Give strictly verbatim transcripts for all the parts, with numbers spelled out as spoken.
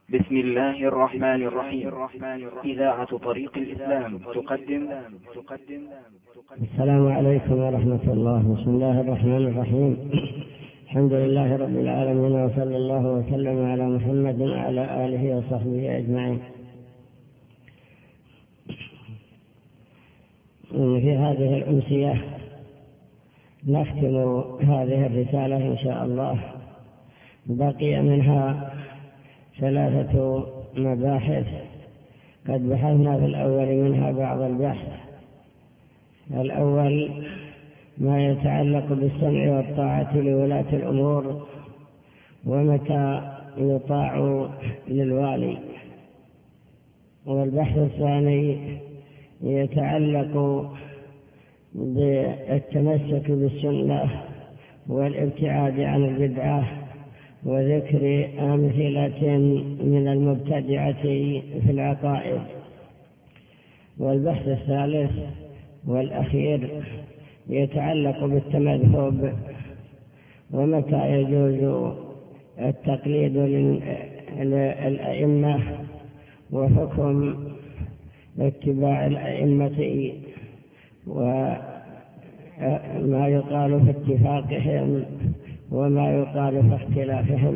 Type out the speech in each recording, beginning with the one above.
بسم الله الرحمن الرحيم. إذاعة طريق الإسلام تقدم السلام عليكم ورحمة الله. بسم الله الرحمن الرحيم. الحمد لله رب العالمين، وصلى الله وسلم على محمد وعلى آله وصحبه أجمعين. في هذه الأمسية نختم هذه الرسالة إن شاء الله. بقي منها ثلاثة مباحث قد بحثنا في الأول منها بعض البحث. الأول ما يتعلق بالسمع والطاعة لولاة الأمور، ومتى يطاع للوالي. والبحث الثاني يتعلق بالتمسك بالسنة والابتعاد عن البدعة، وذكر أمثلة من المبتدعة في العقائد. والبحث الثالث والأخير يتعلق بالتمذهب، ومتى يجوز التقليد للأئمة، وحكم اتباع الأئمة، وما يقال في اتفاقهم وما يقال في اختلافهم.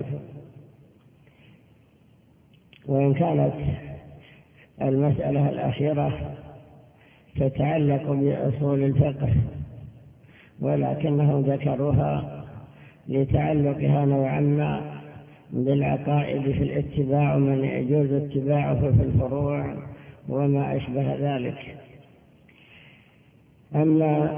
وإن كانت المسألة الأخيرة تتعلق بأصول الفقه، ولكنهم ذكروها لتعلقها نوعا ما بالعقائد في الاتباع، ومن يجوز اتباعه في الفروع وما أشبه ذلك. أما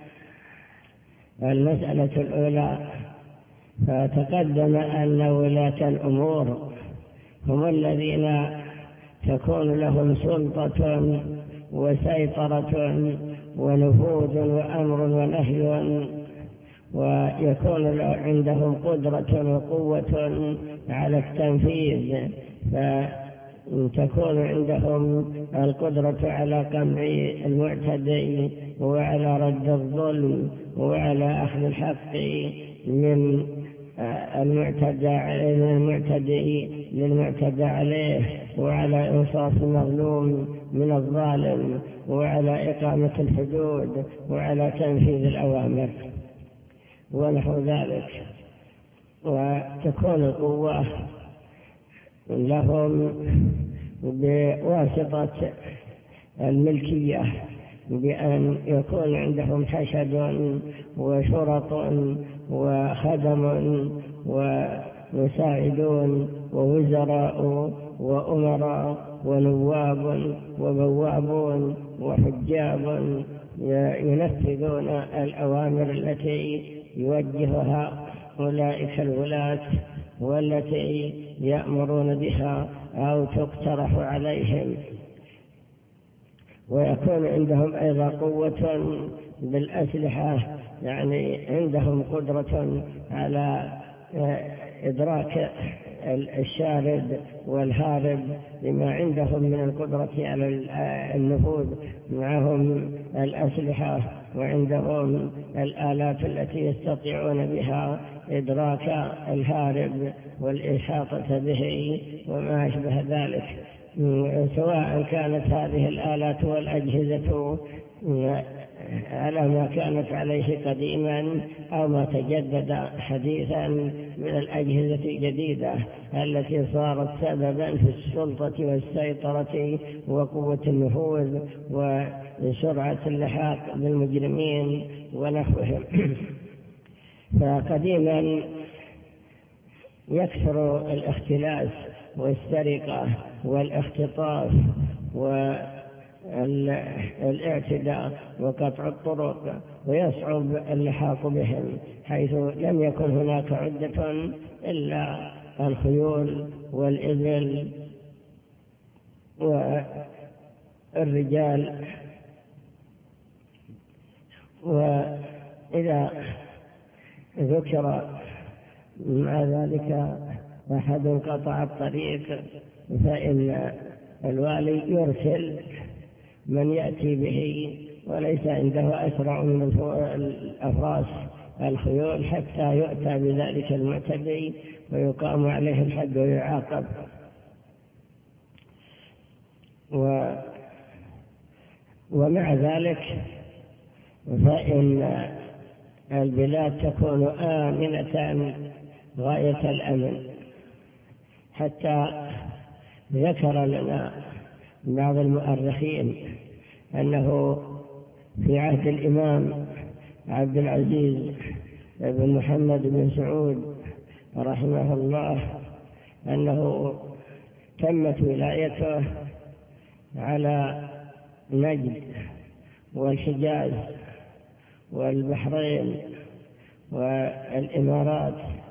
المسألة الأولى فتقدم أن ولاة الأمور هم الذين تكون لهم سلطة وسيطرة ونفوذ وأمر ونهي، ويكون عندهم قدرة وقوة على التنفيذ، فتكون عندهم القدرة على قمع المعتدي وعلى رد الظلم وعلى أخذ الحق من المعتدي للمعتدى عليه، وعلى إنصاف المظلوم من الظالم، وعلى إقامة الحدود، وعلى تنفيذ الأوامر ونحو ذلك. وتكون القوة لهم بواسطة الملكية، بأن يكون عندهم حشد وشرط وخدم ومساعدون ووزراء وأمراء ونواب وبوابون وحجاب ينفذون الأوامر التي يوجهها أولئك الولاة والتي يأمرون بها أو تقترح عليهم. ويكون عندهم أيضا قوة بالأسلحة، يعني عندهم قدرة على إدراك الشارد والهارب بما عندهم من القدرة على النفوذ. معهم الأسلحة وعندهم الآلات التي يستطيعون بها إدراك الهارب والإحاطة به وما أشبه ذلك، سواء كانت هذه الآلات والأجهزة على ما كانت عليه قديما أو ما تجدد حديثا من الأجهزة الجديدة التي صارت سببا في السلطة والسيطرة وقوة النفوذ وسرعة اللحاق بالمجرمين ونحوهم. فقديما يكثر الاختلاس والسرقة والاختطاف والاعتداء وقطع الطرق، ويصعب اللحاق بهم، حيث لم يكن هناك عدة إلا الخيول والإبل والرجال. وإذا ذكر مع ذلك أحد قطع الطريق فإن الوالي يرسل من يأتي به، وليس عنده أسرع من الأفراس الخيول حتى يؤتى بذلك المعتدي ويقام عليه الحد ويعاقب. و ومع ذلك فإن البلاد تكون آمنة غاية الأمن، حتى ذكر لنا بعض المؤرخين أنه في عهد الإمام عبد العزيز بن محمد بن سعود رحمه الله أنه تمت ولايته على نجد والحجاز والبحرين والإمارات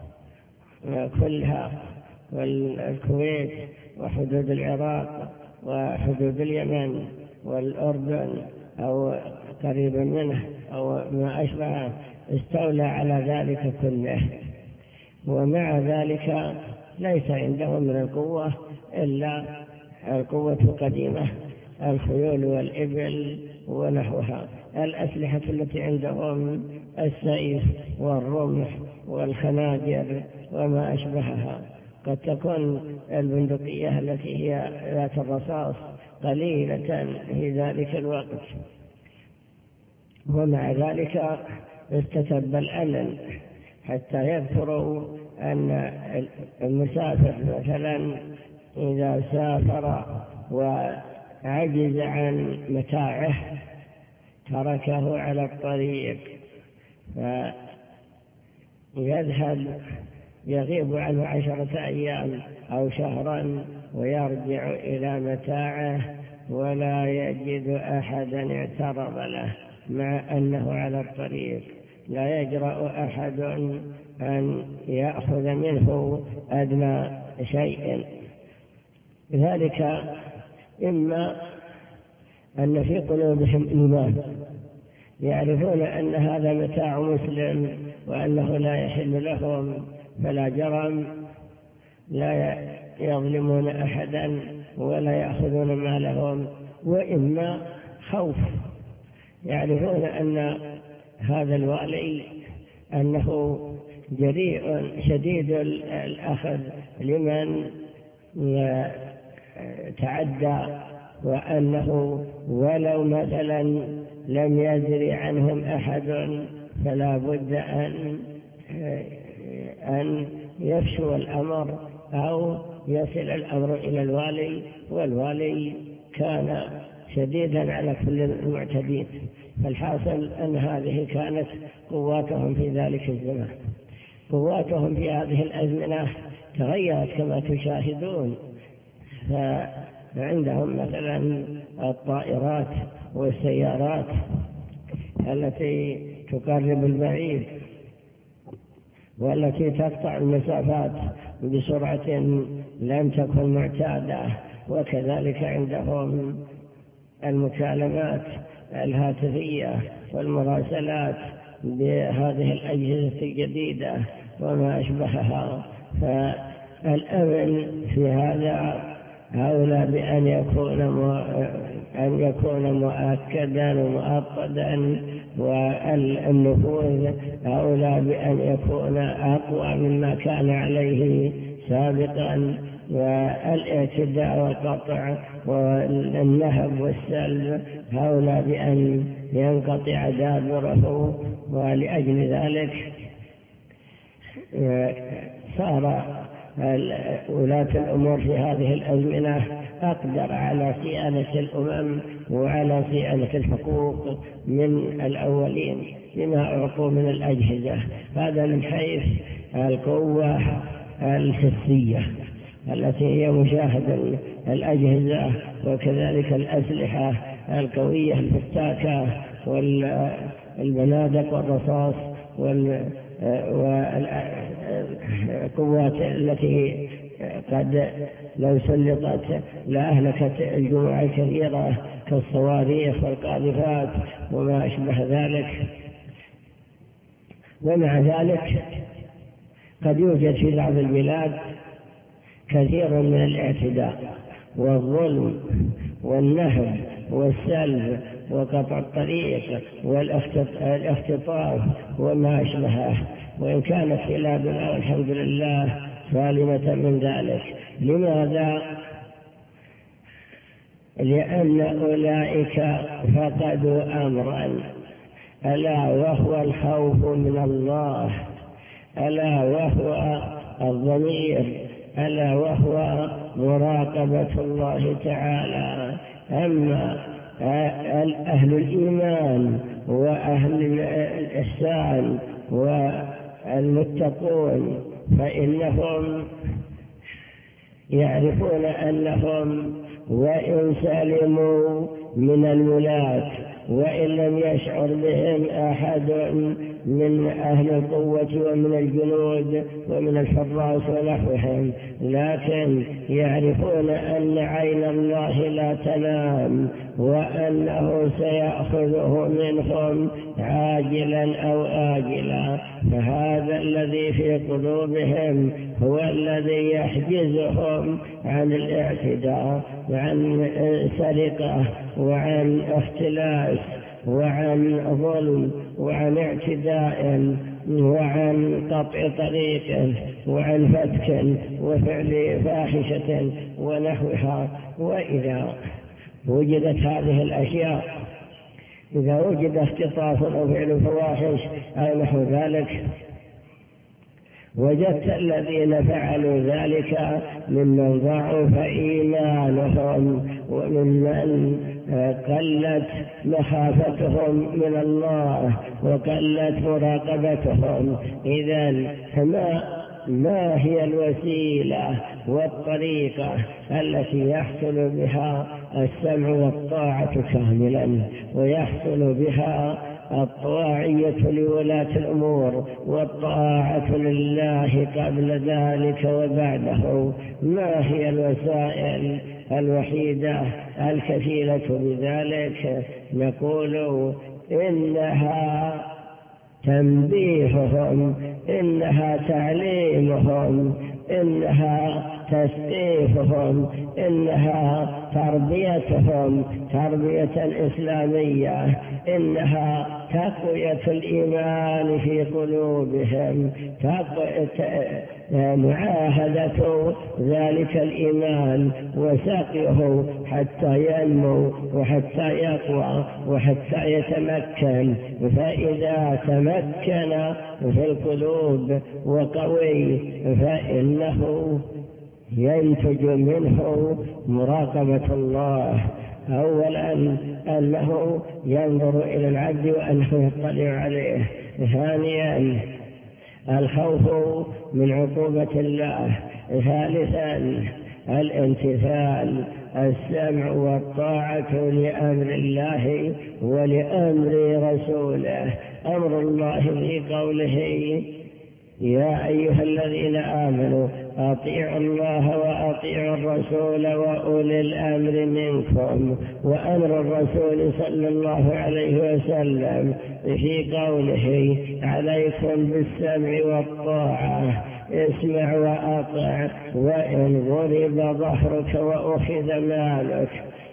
كلها والكويت وحدود العراق وحدود اليمن والأردن أو قريبا منه أو ما أشبه، استولى على ذلك كله. ومع ذلك ليس عندهم من القوة إلا القوة القديمة، الخيول والإبل ونحوها. الأسلحة التي عندهم السيف والرمح والخناجر وما أشبهها. قد تكون البندقية التي هي ذات الرصاص قليلة في ذلك الوقت، ومع ذلك استتب الأمن، حتى يذكروا أن المسافر مثلا إذا سافر وعجز عن متاعه تركه على الطريق فيذهب يغيب عنه عشرة أيام أو شهرا ويرجع إلى متاعه ولا يجد أحدا اعترض له، مع أنه على الطريق. لا يجرأ أحد أن يأخذ منه أدنى شيء. ذلك إما أن في قلوبهم إيمان، يعرفون أن هذا متاع مسلم وأنه لا يحل لهم فلا جرم، لا يظلمون أحدا ولا يأخذون مالهم. وإما خوف، يعرفون أن هذا الوالي أنه جريء شديد الأخذ لمن تعدى، وأنه ولو مثلا لم يدري عنهم أحد فلا بد أن أن يفشو الأمر أو يصل الأمر إلى الوالي. والوالي كان شديدا على كل المعتدين. فالحاصل أن هذه كانت قواتهم في ذلك الزمان. قواتهم في هذه الأزمنة تغيرت كما تشاهدون، فعندهم مثلا الطائرات والسيارات التي تقرب البعيد والتي تقطع المسافات بسرعة لم تكن معتادة. وكذلك عندهم المكالمات الهاتفية والمراسلات بهذه الأجهزة الجديدة وما أشبهها. فالأمن في هذا أولى بأن يكون أن يكون مؤكدا ومؤطدا، والنفوذ أولى بأن يكون أقوى مما كان عليه سابقا. والاعتداء والقطع والنهب والسلب أولى بأن ينقطع دابره. ولأجل ذلك صار ولاة الأمور في هذه الأزمنة أقدر على صيانة الأمم وعلى صيانة الحقوق من الأولين بما أعطوا من الأجهزة. هذا من حيث القوة الحسية التي هي مشاهدة الأجهزة، وكذلك الأسلحة القوية الفتاكة والبنادق والرصاص والقوات التي قد لو سلطت لأهلكت الجموع الكثيرة كالصواريخ والقاذفات وما أشبه ذلك. ومع ذلك قد يوجد في بعض البلاد كثير من الاعتداء والظلم والنهب والسلب وقطع الطريق والاختطاف وما أشبهه. وإن كانت بلادنا والحمد لله سالمة من ذلك. لماذا؟ لأن أولئك فقدوا أمرا، ألا وهو الخوف من الله، ألا وهو الضمير، ألا وهو مراقبة الله تعالى. أما أهل الإيمان وأهل الإحسان والمتقون فإنهم يعرفون أنهم وإن سلموا من الولاة وإن لم يشعر بهم أحد من أهل القوة ومن الجنود ومن الحراس ونحوهم، لكن يعرفون أن عين الله لا تنام وأنه سيأخذه منهم عاجلا أو آجلا. فهذا الذي في قلوبهم هو الذي يحجزهم عن الاعتداء وعن سرقة وعن اختلاس وعن ظلم وعن اعتداء وعن قطع طريق وعن فتك وفعل فاحشة ونحوها. وإذا وجدت هذه الأشياء، إذا وجد اختطاف أو فعل فواحش أو نحو ذلك، وجدت الذين فعلوا ذلك ممن ضعف إيمانهم وممن قلت مخافتهم من الله وقلت مراقبتهم. إذن ما ما هي الوسيلة والطريقة التي يحصل بها السمع والطاعة كاملا ويحصل بها الطواعية لولاة الأمور والطاعة لله قبل ذلك وبعده؟ ما هي الوسائل الوحيدة الكفيلة بذلك؟ نقول إنها تنبيههم، إنها تعليمهم، إنها تثقيفهم، إنها تربيتهم تربية إسلامية، إنها تقوية الإيمان في قلوبهم، معاهدة ذلك الإيمان وسقيه حتى ينمو وحتى يقوى وحتى يتمكن. فإذا تمكن في القلوب وقوي فإنه ينتج منه مراقبة الله. أولا أنه ينظر إلى العبد وأنه يطلع عليه. ثانيا الخوف من عقوبة الله. ثالثا الامتثال، السمع والطاعة لأمر الله ولأمر رسوله. أمر الله في قوله يا أيها الذين آمنوا أطيعوا الله وأطيعوا الرسول وأولي الأمر منكم، وأمر الرسول صلى الله عليه وسلم في قوله عليكم بالسمع والطاعة، اسمع وأطع وإن ضرب ظهرك وأخذ مالك.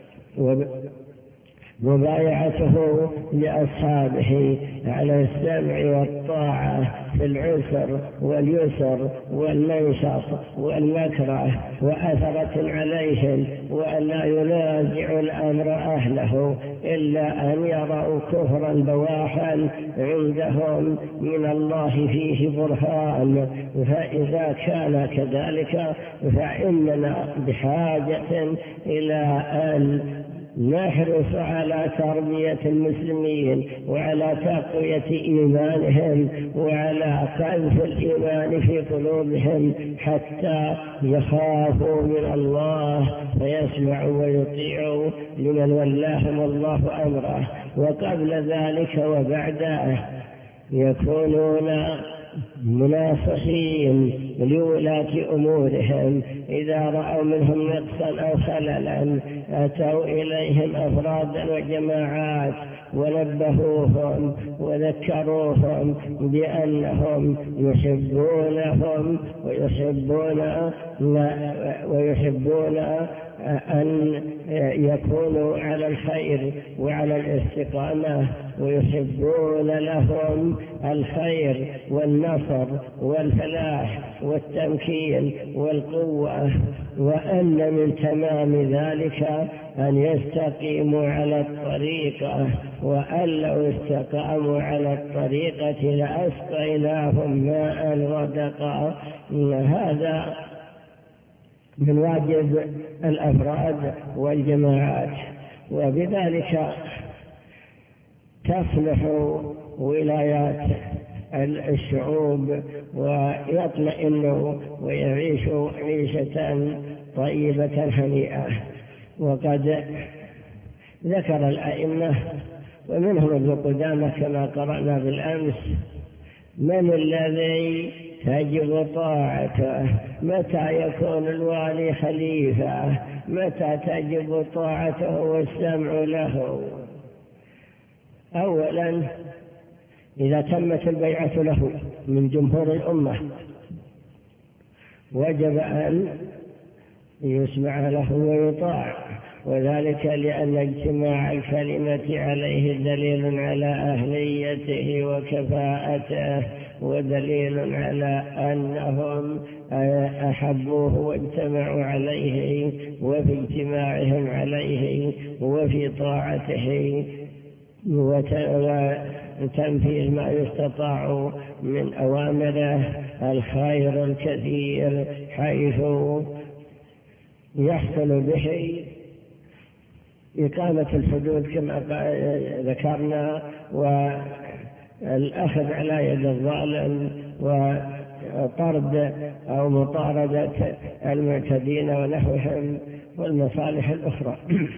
مبايعته لأصحابه على السمع والطاعة في العسر واليسر والمنشط والمكره وأثرة عليهم، وأن لا ينازع الأمر أهله إلا أن يروا كفرا بواحا عندهم من الله فيه برهان. فإذا كان كذلك فإننا بحاجة إلى أن نحرص على تربية المسلمين وعلى تقوية إيمانهم وعلى قذف الإيمان في قلوبهم حتى يخافوا من الله فيسمعوا ويطيعوا لمن ولاهم الله أمره. وقبل ذلك وبعده يكونون مناصحين لولاة أمورهم، إذا رأوا منهم نقصا أو خللا أتوا إليهم أفرادا وجماعات ونبهوهم وذكروهم بأنهم يحبونهم ويحبون ويحبون أن يكونوا على الخير وعلى الاستقامة، ويحبون لهم الخير والنصر والفلاح والتمكين والقوة، وأن من تمام ذلك أن يستقيموا على الطريقة، وأن لو استقاموا على الطريقة لأسقيناهم ماء غدقا. هذا من واجب الأفراد والجماعات، وبذلك تصلح ولايات الشعوب ويطمئنوا ويعيشوا عيشة طيبة هنيئة. وقد ذكر الأئمة ومنهم ابن قدامة كما قرأنا بالأمس من الذي تجب طاعته، متى يكون الوالي خليفة، متى تجب طاعته والسمع له. أولا إذا تمت البيعة له من جمهور الأمة وجب أن يسمع له ويطاع، وذلك لأن اجتماع الكلمة عليه دليل على أهليته وكفاءته، ودليل على أنهم أحبوه واجتمعوا عليه، وفي اجتماعهم عليه وفي طاعته وتنفيذ ما يستطاع من أوامره الخير الكثير، حيث يحصل به إقامة الحدود كما ذكرنا، والأخذ على يد الظالم، وطرد أو مطاردة المعتدين ونحوهم، والمصالح الأخرى.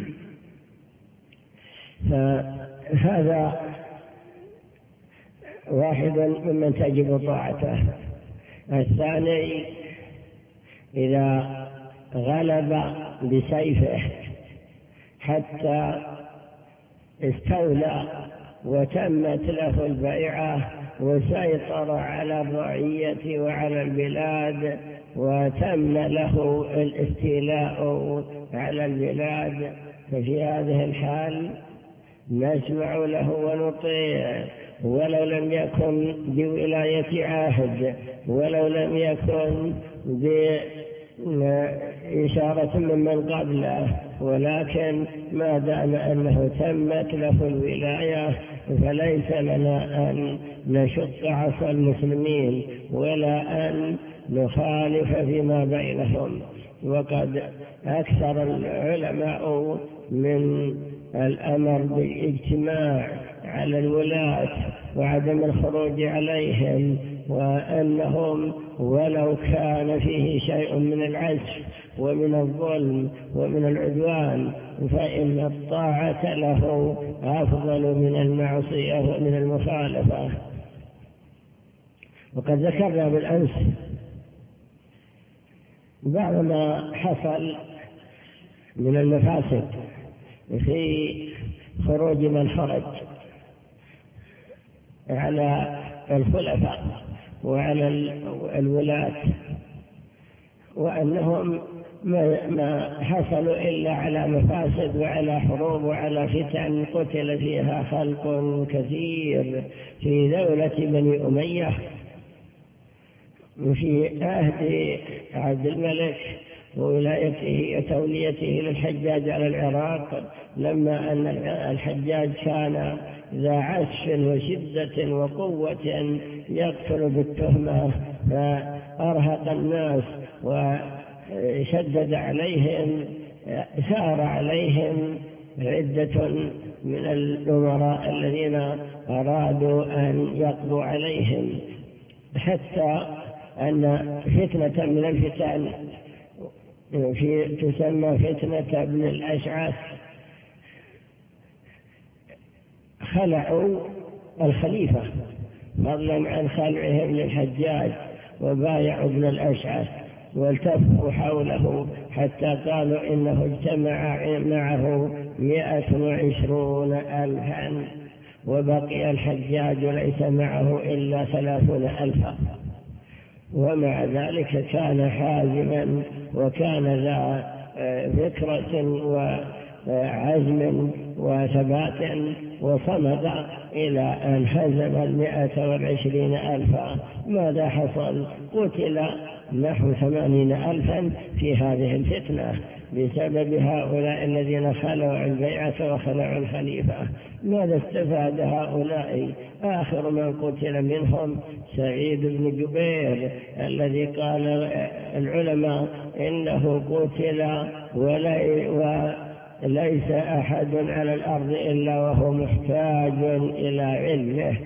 فهذا واحد ممن تجب طاعته. الثاني إذا غلب بسيفه حتى استولى وتمت له البيعة وسيطر على الرعية وعلى البلاد وتم له الاستيلاء على البلاد، ففي هذه الحال نسمع له ونطيع، ولو لم يكن بولاية عهد، ولو لم يكن بإشارة ممن قبله، ولكن ما دام أنه تمت له الولاية فليس لنا أن نشق عصا المسلمين ولا أن نخالف فيما بينهم. وقد أكثر العلماء من الأمر بالاجتماع على الولاة وعدم الخروج عليهم، وأنهم ولو كان فيه شيء من العسف ومن الظلم ومن العدوان فإن الطاعة له أفضل من المعصية ومن المخالفة. وقد ذكرنا بالأمس بعض ما حصل من المفاسد في خروج من خرج على الخلفاء وعلى الولاة، وأنهم ما حصلوا إلا على مفاسد وعلى حروب وعلى فتن قتل فيها خلق كثير في دولة بني أمية وفي عهد عبد الملك وولايته وتوليته للحجاج على العراق، لما أن الحجاج كان ذا عسف وشدة وقوة يقتل بالتهمة، فأرهق الناس وشدد عليهم، ثار عليهم عدة من الأمراء الذين أرادوا أن يقضوا عليهم، حتى أن فتنة من الفتن في تسمى فتنة ابن الأشعث خلعوا الخليفة فضلا عن خلعهم للحجاج، وبايعوا ابن الأشعث والتفوا حوله حتى قالوا إنه اجتمع معه مئة وعشرون ألفا، وبقي الحجاج ليس معه إلا ثلاثون ألفا. ومع ذلك كان حازما وكان ذا فكرة وعزم وثبات، وصمد إلى أن هزم المئة والعشرين ألفا. ماذا حصل؟ قتل نحو ثمانين ألفا في هذه الفتنة بسبب هؤلاء الذين خلعوا البيعة وخلعوا الخليفة. ماذا استفاد هؤلاء؟ آخر من قتل منهم سعيد بن جبير الذي قال العلماء إنه قتل وليس أحد على الأرض إلا وهو محتاج إلى علمه،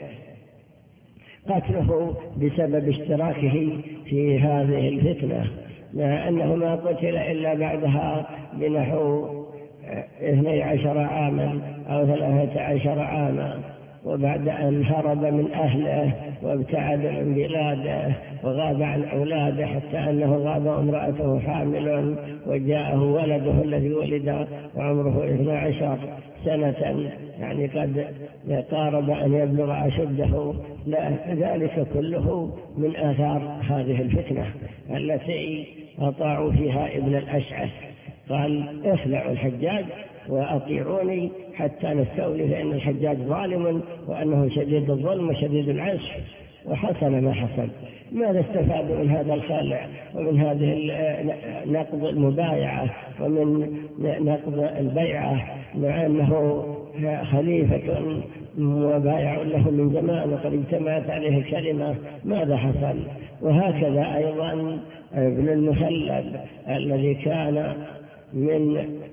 قتله بسبب اشتراكه في هذه الفتنة، مع أنه ما قتل إلا بعدها بنحو اثني عشر عاما أو ثلاثة عشر عاما، وبعد أن هرب من أهله وابتعد عن بلاده وغاب عن أولاده، حتى أنه غاب امرأته حامل وجاءه ولده الذي ولد وعمره اثني عشر سنة، يعني قد قارب أن يبلغ أشده. لا، ذلك كله من آثار هذه الفتنة التي أطاعوا فيها ابن الأشعث. قال اخلعوا الحجاج وأطيعوني حتى نستولي، فإن الحجاج ظالم وأنه شديد الظلم وشديد العسف، وحصل ما حصل. ماذا استفادوا من هذا الخلع ومن هذه نقض المبايعة ومن نقض البيعة، مع أنه خليفة وبايع له من زمان وقد اجتمعت عليه الكلمة؟ ماذا حصل؟ وهكذا أيضا ابن المخلد الذي كان من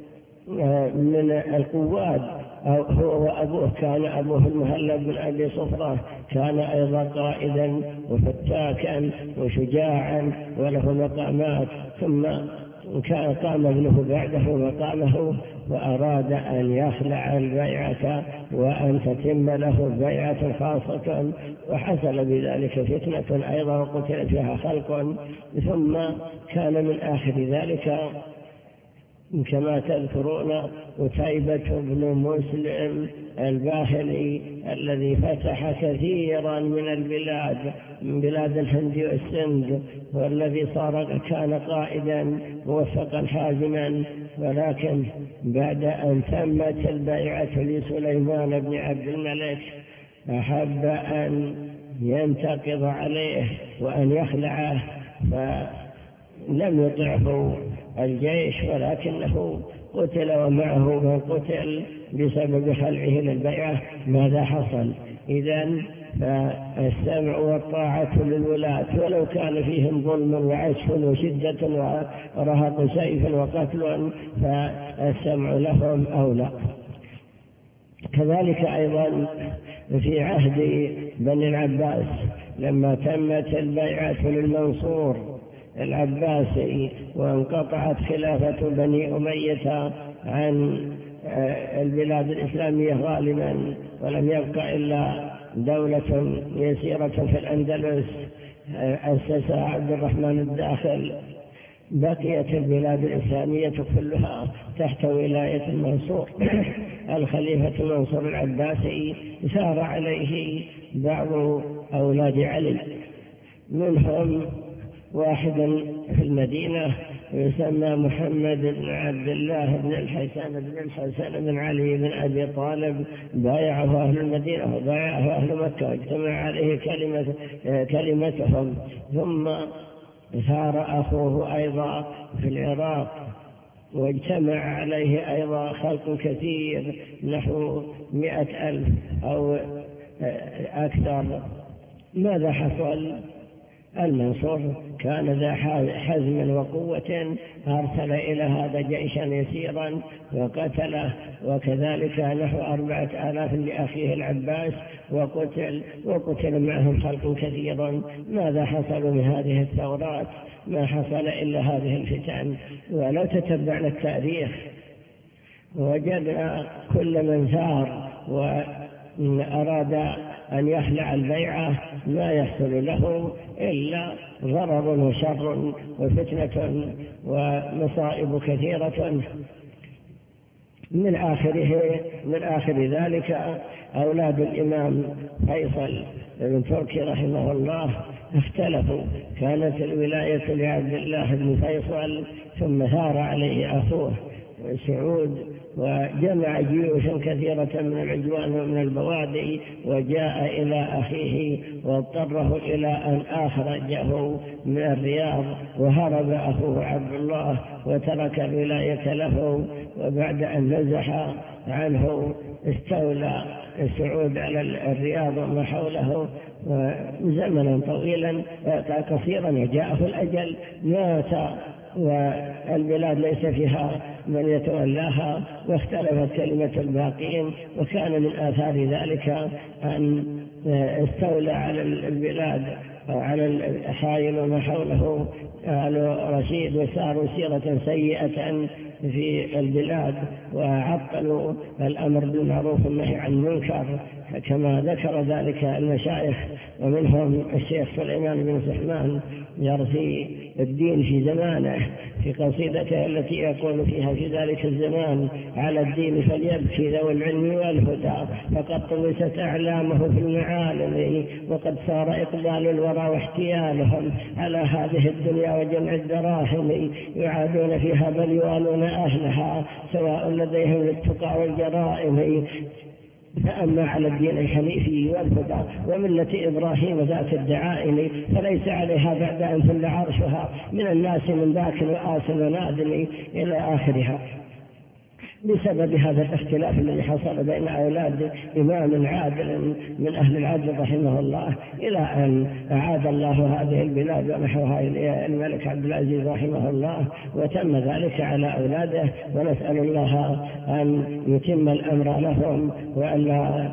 من القواد، أو هو وأبوه، كان أبوه المهلب بن أبي صفرة، كان أيضا قائدا وفتاكا وشجاعا وله مقامات، ثم كان قام ابنه بعده مقامه وأراد أن يخلع البيعة وأن تتم له بيعة خاصة، وحصل بذلك فتنة أيضا وقتل فيها خلق. ثم كان من آخر ذلك كما تذكرون قتيبة بن مسلم الباهلي الذي فتح كثيرا من البلاد من بلاد الهند والسند، والذي صار كان قائدا موفقا حازما، ولكن بعد أن تمت البيعة لسليمان بن عبد الملك أحب أن ينتقض عليه وأن يخلعه، فلم يطعه الجيش، ولكنه قتل ومعه من قتل بسبب خلعه للبيعة. ماذا حصل؟ إذن فالسمع والطاعة للولاة ولو كان فيهم ظلم وعسف وشدة ورهق سيف وقتل، فالسمع لهم أولى. كذلك أيضا في عهد بني العباس لما تمت البيعة للمنصور العباسي وانقطعت خلافة بني أمية عن البلاد الإسلامية غالبا، ولم يبقى إلا دولة يسيرة في الأندلس أسسها عبد الرحمن الداخل، بقيت البلاد الإسلامية كلها تحت ولاية المنصور الخليفة المنصور العباسي. سار عليه بعض أولاد علي، منهم واحد في المدينة يسمى محمد بن عبد الله بن الحسن بن الحسن بن علي بن أبي طالب، بايعه أهل المدينة وبايعه أهل مكة واجتمع عليه كلمة كلمتهم. ثم ثار أخوه أيضا في العراق واجتمع عليه أيضا خلق كثير نحو مئة ألف أو أكثر. ماذا حصل؟ المنصور كان ذا حزم وقوة، أرسل إلى هذا جيشا يسيرا وقتله، وكذلك نحو أربعة آلاف لأخيه العباس وقتل وقتل معهم خلق كثير. ماذا حصل من هذه الثورات؟ ما حصل إلا هذه الفتن. ولو تتبعنا التاريخ وجدنا كل من ثار وأراد أن يخلع البيعة ما يحصل له إلا ضرر وشر وفتنة ومصائب كثيرة. من آخره من آخر ذلك أولاد الإمام فيصل بن تركي رحمه الله اختلفوا، كانت الولاية لعبد الله بن فيصل ثم ثار عليه أخوه سعود وجمع جيوشا كثيرة من العجوان ومن البوادي وجاء إلى أخيه واضطره إلى أن أخرجه من الرياض، وهرب أخوه عبد الله وترك الولاية له. وبعد أن نزح عنه استولى سعود على الرياض وما حوله زمنا طويلا قصيرا، وجاءه الأجل مات والبلاد ليس فيها من يتولاها، واختلفت كلمة الباقين. وكان من آثار ذلك أن استولى على البلاد وعلى الحائل وما حوله آل رشيد، وساروا سيرة سيئة في البلاد وعطلوا الأمر بالمعروف والنهي عن المنكر كما ذكر ذلك المشايخ، ومنهم الشيخ سليمان بن سحمان يرثي الدين في زمانه في قصيدته التي يقول فيها في ذلك الزمان: على الدين فليبكي ذوي العلم والهدى، فقد طوست أعلامه في المعالم، وقد صار إقبال الورى واحتيالهم على هذه الدنيا وجمع الدراهم، يعادون فيها بل يوالون أهلها سواء لديهم للتقى والجرائم. فأما على الدين الحنيفي والهدى وملة إبراهيم ذات الدعائم، فليس عليها بعد أن تل عرشها من الناس من ذاك وآس ونادم إلى آخرها. بسبب هذا الاختلاف الذي حصل بين أولاد إمام عادل من أهل العدل رحمه الله، إلى أن أعاد الله هذه البلاد ونحوها إلى الملك عبد العزيز رحمه الله، وتم ذلك على أولاده. ونسأل الله أن يتم الأمر لهم وأن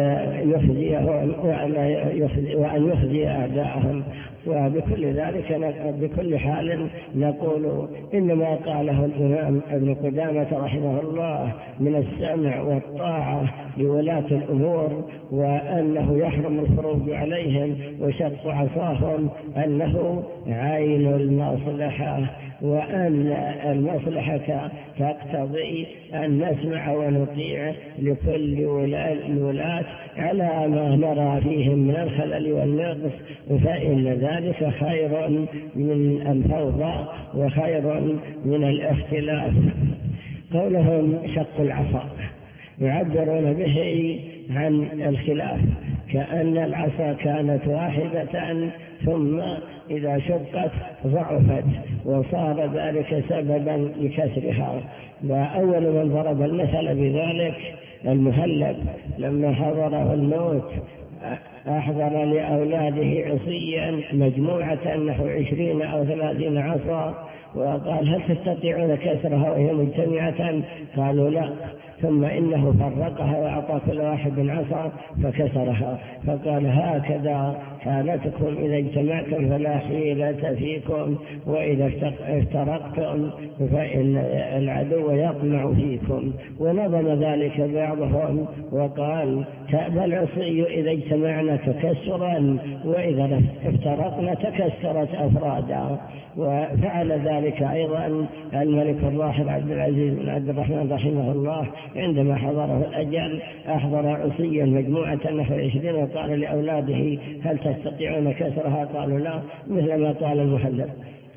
يخزيهم وأن يخزي أعداءهم. وبكل ذلك بكل حال نقول إنما قاله الإمام ابن قدامة رحمه الله من السمع والطاعة لولاة الأمور، وأنه يحرم الخروج عليهم وشق عصاهم، أنه عين المصلحة، وأن المصلحة تقتضي أن نسمع ونطيع لكل ولاة على ما نرى فيهم من الخلل والنقص، فإن ذلك خير من الفوضى وخير من الاختلاف. قولهم شق العصا يعبرون به عن الخلاف، كأن العصا كانت واحدة ثم إذا شقت ضعفت وصار ذلك سببا لكسرها. وأول من ضرب المثل بذلك المهلب لما حضره الموت أحضر لأولاده عصيا مجموعة نحو عشرين أو ثلاثين عصا، وقال: هل تستطيعون كسرها وهي مجتمعة؟ قالوا: لا. ثم إنه فرقها وأعطى كل واحد عصا فكسرها، فقال: هكذا حالتكم إذا اجتمعتم فلا حيلة فيكم، وإذا افترقتم فإن العدو يطمع فيكم. ونظم ذلك بعضهم وقال: تأبى العصي إذا اجتمعنا تكسرا، وإذا افترقنا تكسرت أفرادا. وفعل ذلك أيضا الملك الراحل عبد العزيز بن عبد الرحمن رحمه الله عندما حضره الأجل، أحضر عصيا مجموعة نحو عشرين وقال لأولاده: هل تستطيعون كسرها؟ قالوا: لا، مثل ما قال المهلب.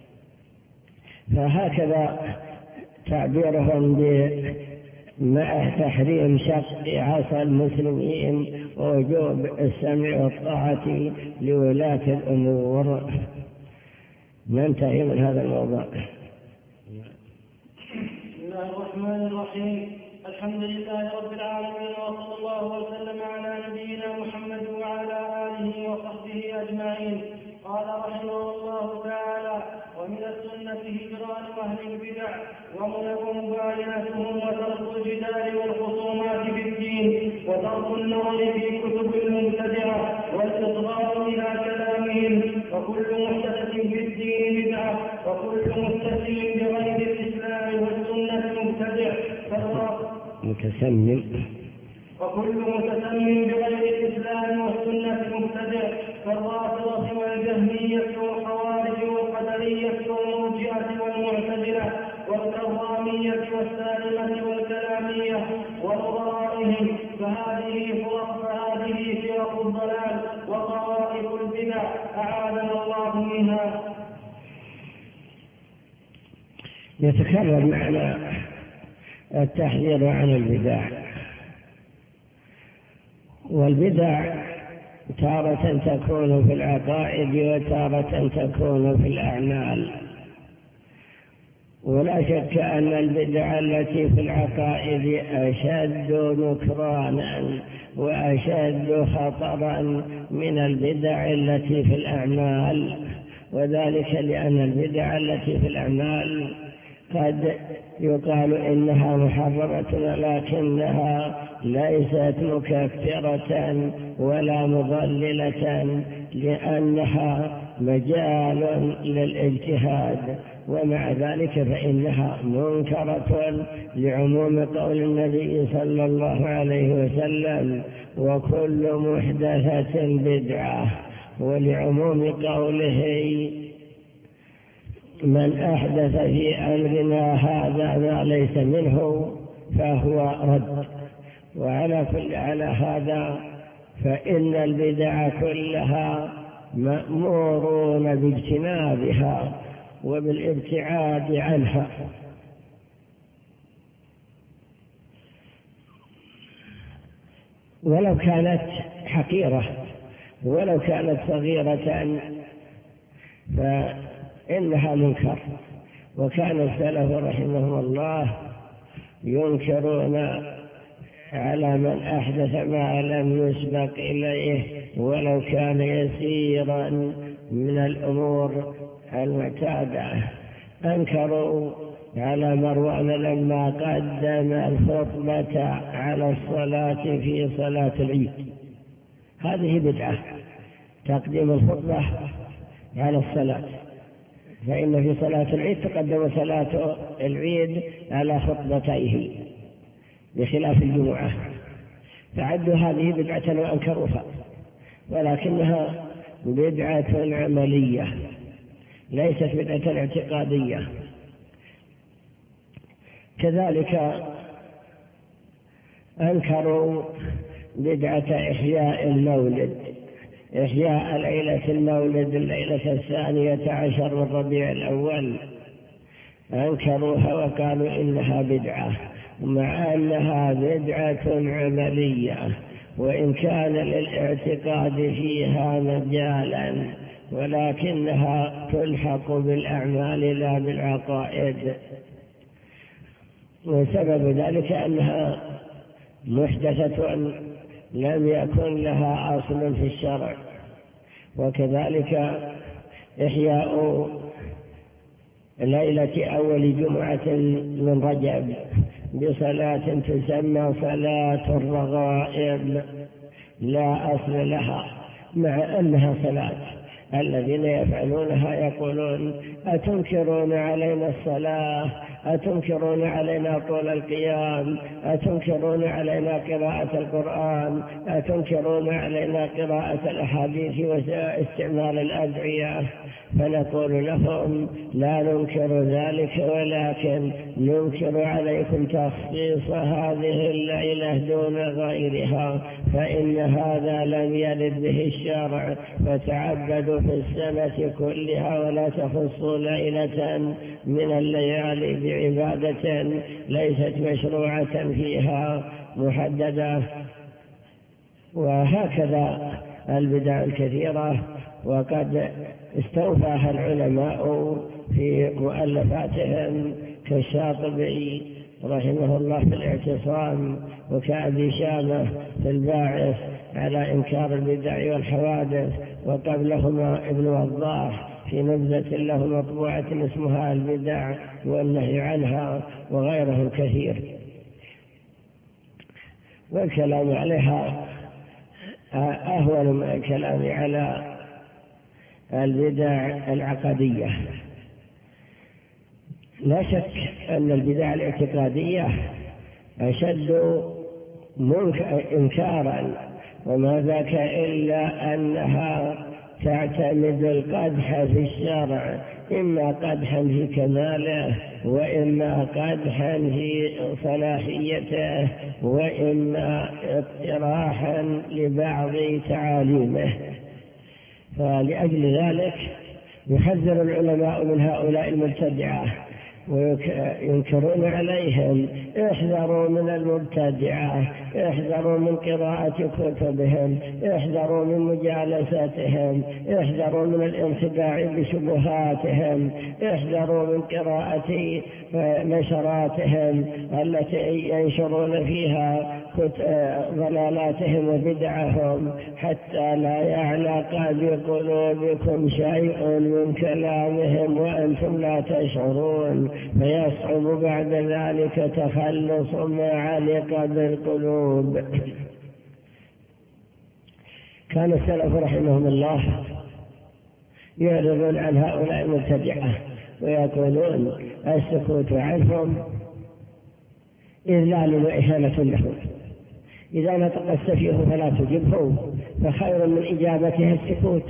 فهكذا تعبيرهم مع تحريم شق عصا المسلمين ووجوب السمع والطاعة لولاة الأمور. ننتهي من هذا الموضوع. بسم الله الرحمن الرحيم. الحمد لله رب العالمين، وصلى الله وسلم على نبينا محمد وعلى آله وصحبه أجمعين. قال رحمه الله تعالى: ومن السنة هجران أهل البدع ومباينتهم وترك الجدال والخصومات في الدين، وترك النظر في كتب المبتدعة والإصغاء إلى كلامهم، وكل محدثة في الدين بدعة، وكل متسم بغير الإسلام والسنة مبتدع متسمم وكل متسمم بغير الإسلام والسنة مبتدع، كالرافضة والجهمية والخوارج والقدرية والمرجئة والمعتزلة والكرامية والسالمة والكلامية ونظرائهم، فهذه فرق فهذه فرق الضلال وطوائف البدع، أعاذنا الله منها. يتكرر معنا التحذير عن البدع. والبدع تارة تكون في العقائد وتارة تكون في الأعمال، ولا شك أن البدع التي في العقائد أشد نكرانا وأشد خطرا من البدع التي في الأعمال، وذلك لأن البدع التي في الأعمال قد يقال إنها محرمة لكنها ليست مكفرة ولا مضللة، لأنها مجال للاجتهاد، ومع ذلك فإنها منكرة لعموم قول النبي صلى الله عليه وسلم: وكل محدثة بدعة، ولعموم قوله: من أحدث في أمرنا هذا ما ليس منه فهو رد. وعلى كل على هذا فإن البدع كلها مأمورون باجتنابها وبالابتعاد عنها. ولو كانت حقيرة ولو كانت صغيرة فإنها منكر. وكان السلف رحمهم الله ينكرون على من أحدث ما لم يسبق إليه ولو كان يسيرا من الأمور المعتادة. أنكروا على مروان لما قدم الخطبة على الصلاة في صلاة العيد، هذه بدعة، تقديم الخطبة على الصلاة، فإن في صلاة العيد تقدم صلاة العيد على خطبتيه بخلاف الجمعة، فعدوا هذه بدعة وأنكروها، ولكنها بدعة عملية ليست بدعة اعتقادية. كذلك أنكروا بدعة إحياء المولد، إحياء ليلة المولد الليلة الثانية عشر من ربيع الأول، أنكروها وقالوا إنها بدعة، مع أنها بدعة عملية، وإن كان للاعتقاد فيها مجالا، ولكنها تلحق بالأعمال لا بالعقائد. وسبب ذلك أنها محدثة لم يكن لها أصل في الشرع. وكذلك إحياء ليلة أول جمعة من رجب بصلاة تسمى صلاة الرغائب لا أصل لها، مع أنها صلاة. الذين يفعلونها يقولون: أتنكرون علينا الصلاة، أتنكرون علينا طول القيام، أتنكرون علينا قراءة القرآن، أتنكرون علينا قراءة الأحاديث واستعمال الأدعية. فنقول لهم: لا ننكر ذلك، ولكن ننكر عليكم تخصيص هذه الليلة دون غيرها، فإن هذا لم يرد به الشرع، فتعبدوا في السنة كلها ولا تخصوا ليلة من الليالي بعبادة ليست مشروعة فيها محددة. وهكذا البدع الكثيرة، وقد استوفاها العلماء في مؤلفاتهم كالشاطبي رحمه الله في الاعتصام، وكأبي شامة في الباعث على إنكار البدع والحوادث، وقبلهما ابن وضاح في نبذة له مطبوعة اسمها البدع والنهي عنها، وغيرهم كثير. والكلام عليها أهون من الكلام على البدع العقدية. لا شك أن البدع الاعتقادية أشد إنكارا، وما ذاك إلا أنها تعتمد القدح في الشرع، إما قدحا في كماله، وإما قدحا في صلاحيته، وإما اقتراحا لبعض تعاليمه. فلأجل ذلك يحذر العلماء من هؤلاء المبتدعة وينكرون عليهم: احذروا من المبتدعة، احذروا من قراءة كتبهم، احذروا من مجالستهم، احذروا من الانخداع بشبهاتهم، احذروا من قراءة نشراتهم التي ينشرون فيها ضلالاتهم وبدعهم، حتى لا يعلق بقلوبكم شيء من كلامهم وأنتم لا تشعرون، فيصعب بعد ذلك تخلص ما علق بالقلوب. كان السلف رحمهم الله يعرضون عن هؤلاء المبتدعة ويقولون: السكوت عنهم إذلال وإهانة لهم، إذا نطق السفيه فلا تجبه، فخير من إجابته السكوت.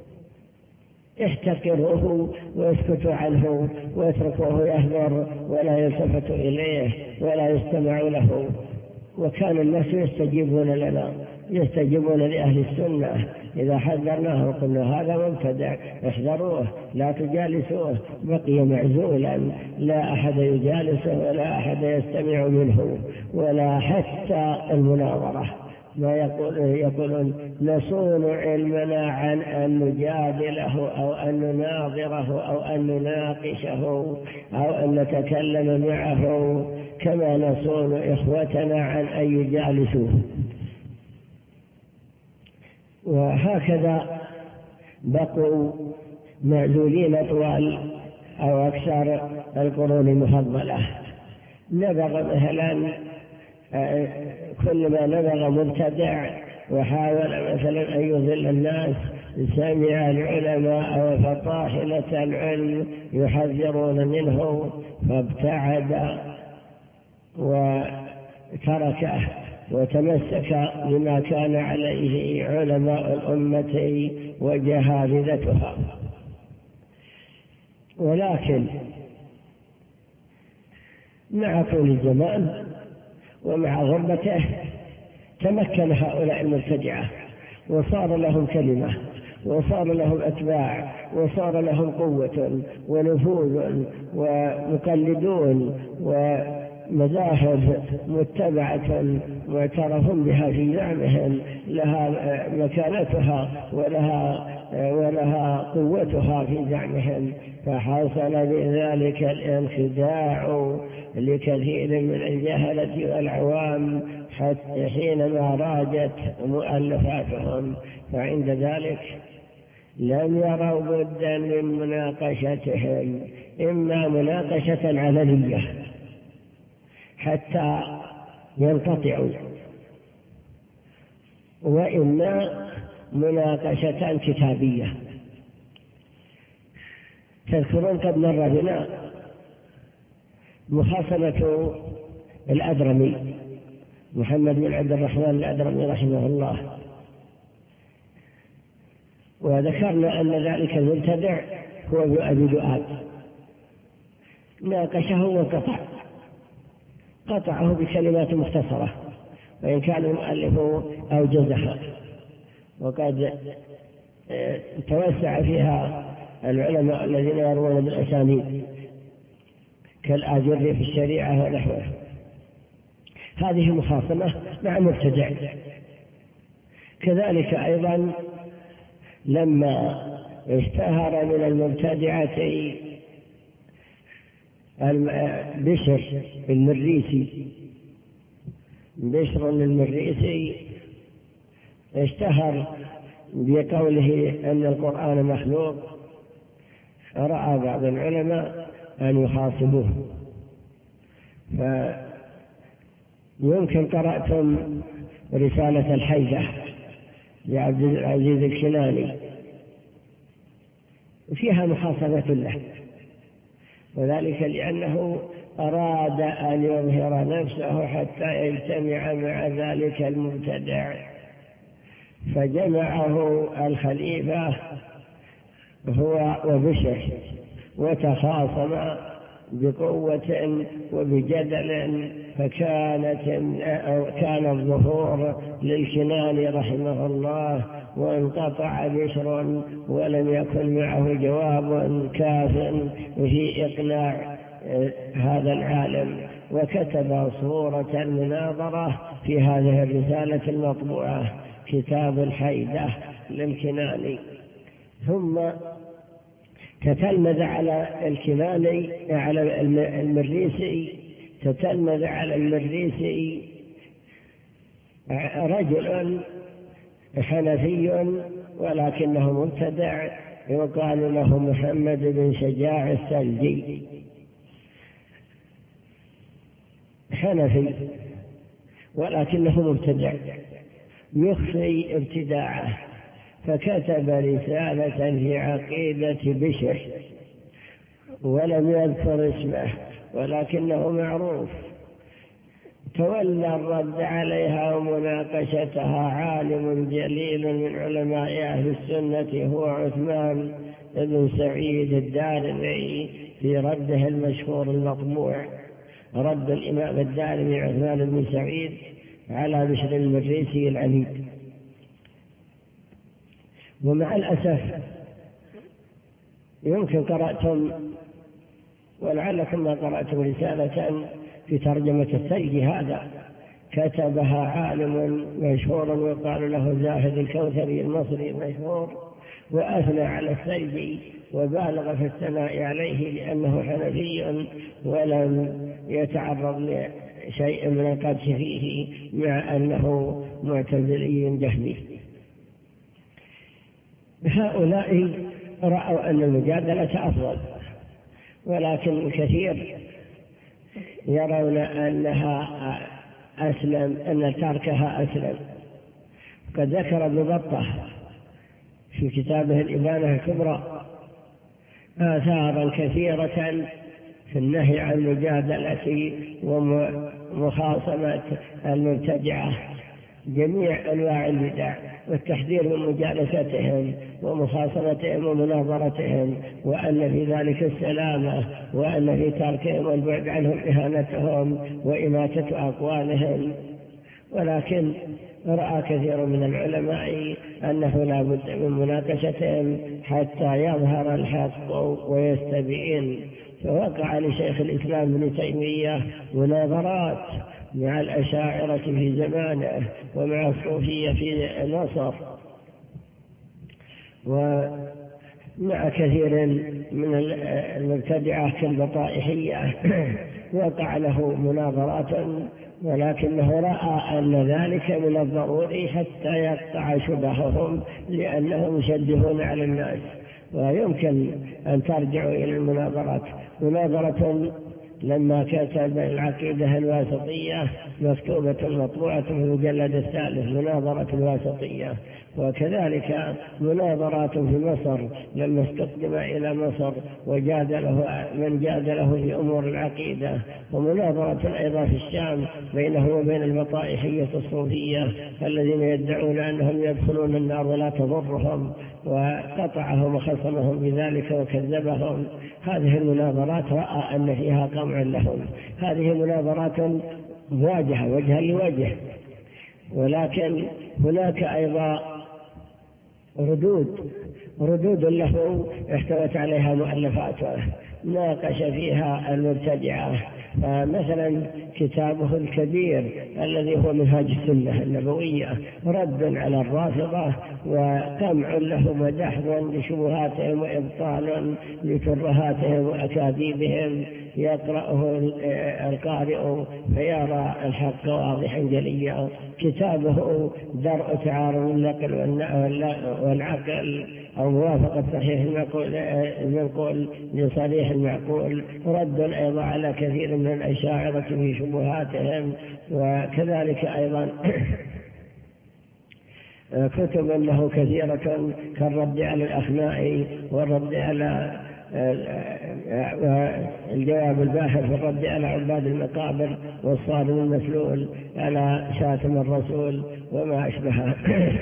احتقروه واسكتوا عنه واتركوه يهدر ولا يلتفت إليه ولا يستمع له. وكان الناس يستجيبون لنا، يستجيبون لأهل السنة إذا حذرناه وقلنا: هذا مبتدع، احذروه، لا تجالسوه. بقي معزولا، لا أحد يجالسه ولا أحد يستمع منه ولا حتى المناظرة. ما يقول يقولون: نصون علمنا عن أن نجادله أو أن نناظره أو أن نناقشه أو أن نتكلم معه، كما نصون إخوتنا عن أن يجالسوه. وهكذا بقوا معزولين طوال أو أكثر القرون المفضلة. نبغ مثلا كل ما نبغ مبتدع وحاول مثلا أن يضل الناس، سمع العلماء وفطاحلة العلم يحذرون منه فابتعد وتركه وتمسك بما كان عليه علماء الأمة وجهابذتها. ولكن مع طول الزمان ومع غربته تمكن هؤلاء المبتدعة وصار لهم كلمة وصار لهم أتباع وصار لهم قوة ونفوذ ومقلدون ومذاهب متبعة معترف بها في زعمهم، لها مكانتها ولها ولها قوتها في زعمهم. فحصل بذلك الانخداع لكثير من الجهلة والعوام حتى حينما راجت مؤلفاتهم، فعند ذلك لم يروا بدا من مناقشتهم، إما مناقشة علنية حتى ينقطعوا، وإما مناقشة كتابية. تذكرون قد مر بنا مخاصمة الأدرمي محمد بن عبد الرحمن الأدرمي رحمه الله، وذكرنا أن ذلك المبتدع هو ابن أبي دؤاد. ناقشه وقطع قطعه بكلمات مختصرة، وإن كان المؤلف أوجزها، وقد توسع فيها العلماء الذين يروون بالأسانيد كالآجري في الشريعة ونحوه. هذه مخاصمة مع مبتدع. كذلك أيضا لما اشتهر من المبتدعة بشر المريسي، بشر المريسي اشتهر بقوله أن القرآن مخلوق، فرأى بعض العلماء أن يخاصموه. فيمكن قرأتم رسالة الحيدة لعبد العزيز الكناني، فيها مخاصمة له، وذلك لأنه أراد أن يظهر نفسه حتى يجتمع مع ذلك المبتدع، فجمعه الخليفة هو وبشر وتخاصم بقوة وبجدل، فكانت كان الظهور للكناني رحمه الله، وانقطع بشر ولم يكن معه جواب كاف في إقناع هذا العالم، وكتب صورة المناظرة في هذه الرسالة المطبوعة كتاب الحيدة للكناني. ثم تتلمذ على الكناني على المريسي تتلمذ على المريسي رجل حنفي ولكنه مبتدع يقال له محمد بن شجاع الثلجي، حنفي ولكنه مبتدع يخفي ابتداعه، فكتب رسالة في عقيدة بشر ولم يذكر اسمه ولكنه معروف. تولى الرد عليها ومناقشتها عالم جليل من علماء أهل السنة هو عثمان بن سعيد الدارمي في رده المشهور المطبوع، رد الإمام الدارمي عثمان بن سعيد على بشر المريسي العنيد. ومع الأسف يمكن قرأتم ولعلكم ما قرأتم رسالة في ترجمة الثلجي، هذا كتبها عالم مشهور ويقال له زاهد الكوثري المصري المشهور، وأثنى على الثلجي وبالغ في الثناء عليه لأنه حنفي ولم يتعرض لشيء من القدح فيه مع أنه معتزلي جهمي. هؤلاء رأوا أن المجادلة أفضل، ولكن الكثير يرون أنها أسلم، أن تركها أسلم. قد ذكر ابن بطة في كتابه الإبانة الكبرى آثارا كثيرة في النهي عن المجادلة ومخاصمة المبتدعة جميع أنواع البدع، والتحذير من مجالستهم ومخاصمتهم ومناظرتهم، وأن في ذلك السلامة، وأن في تركهم والبعد عنهم إهانتهم وإماتة أقوالهم. ولكن رأى كثير من العلماء أنه لا بد من مناقشتهم حتى يظهر الحق ويستبين، فوقع لشيخ الإسلام ابن تيمية مناظرات مع الأشاعرة في زمانه ومع الصوفية في مصر ومع كثير من المبتدعة كالبطائحية، وقع له مناظرات، ولكنه رأى أن ذلك من الضروري حتى يقطع شبههم لأنهم يشدهون على الناس. ويمكن أن ترجعوا إلى المناظرات. مناظرة لما كتب العقيدة الواسطية مكتوبة مطبوعة في المجلد الثالث، مناظرة الواسطية. وكذلك مناظرات في مصر لما استقدم إلى مصر وجادله من جادله في أمور العقيدة، ومناظرة أيضا في الشام بينه وبين البطائحية الصوفية الذين يدعون أنهم يدخلون النار ولا تضرهم، وقطعهم وخصمهم بذلك وكذبهم. هذه المناظرات رأى أن فيها قمع لهم. هذه مناظرات مواجهة وجها لوجه، ولكن هناك أيضا ردود ردود له احتوت عليها مؤلفاته ناقش فيها المبتدعة. مثلا كتابه الكبير الذي هو منهاج السنة النبوية رد على الرافضة وقمع لهم ودحض لشبهاتهم وإبطال لترهاتهم وأكاذيبهم، يقرأه القارئ فيرى الحق واضحا جليا. كتابه درء تعارض النقل والعقل أو موافقة صحيح المنقول لصريح المعقول، رد أيضا على كثير من الأشاعرة في شبهاتهم. وكذلك أيضا كتب له كثيرة كالرد على الأخنائي والرد على الجواب الباحث والرد على عباد المقابر والصارم المسلول على شاتم الرسول وما أشبهه.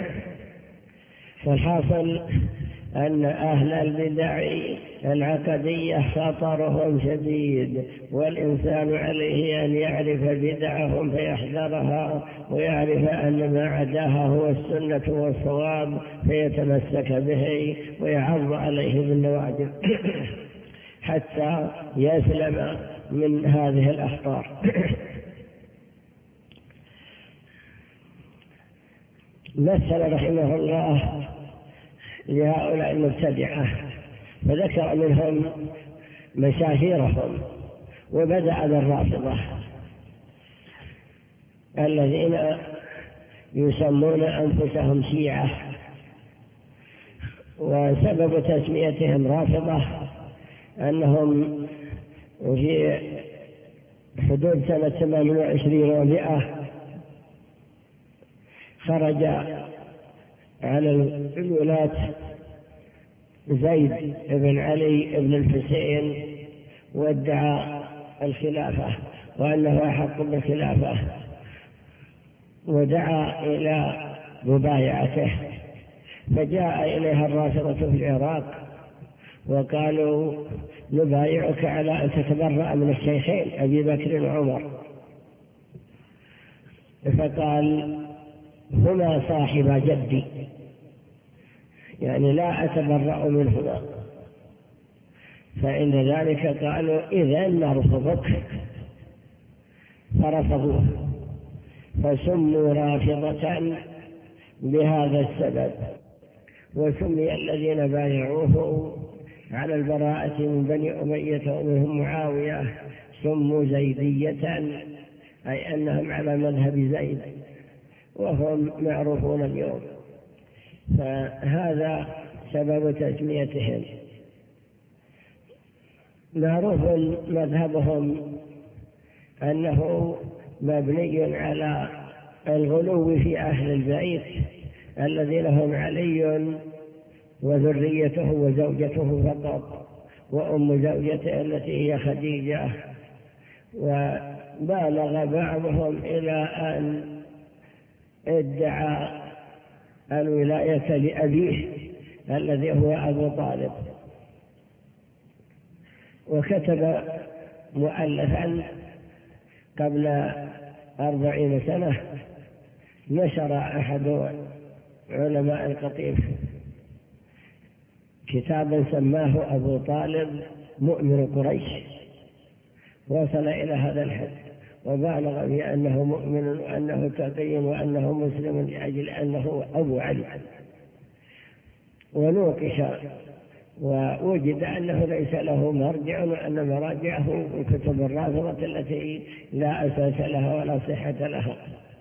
فالحاصل أن أهل البدع العقدية خطرهم شديد، والإنسان عليه أن يعرف بدعهم فيحذرها، ويعرف أن ما عداها هو السنة والصواب فيتمسك به ويعض عليه بالنواجذ حتى يسلم من هذه الأخطار. مثل رحمه الله لهؤلاء المبتدعة فذكر منهم مشاهيرهم، وبدأ بالرافضة الذين يسمون أنفسهم شيعة، وسبب تسميتهم رافضة أنهم في حدود سنة ثمان وعشرين ومئة خرج على الولاة زيد بن علي بن الحسين وادعى الخلافة وأنه أحق بالخلافة، ودعا إلى مبايعته، فجاء إليها الرافضة في العراق وقالوا نبايعك على أن تتبرأ من الشيخين أبي بكر وعمر، فقال هما صاحب جدي، يعني لا أتبرأ منهما. فإن ذلك قالوا إذن نرفضك، فرفضوه فسموا رافضة بهذا السبب. وسمي الذين بايعوه على البراءة من بني أمية ومنهم معاوية سموا زيدية، أي أنهم على مذهب زيد، وهم معروفون اليوم. فهذا سبب تسميتهم. معروف مذهبهم أنه مبني على الغلو في أهل البيت الذين هم علي وذريته وزوجته فقط، وأم زوجته التي هي خديجة. وبالغ بعضهم إلى أن ادعى الولاية لأبيه الذي هو أبو طالب، وكتب مؤلفا قبل أربعين سنة نشر أحد علماء القطيف كتابا سماه أبو طالب مؤمن قريش، وصل إلى هذا الحد وبالغ في أنه مؤمن وأنه تقي وأنه مسلم لأجل أنه أبو علي. ونوقش ووجد أنه ليس له مرجع، وأن مراجعه كتب الرافضة التي لا أساس لها ولا صحة لها.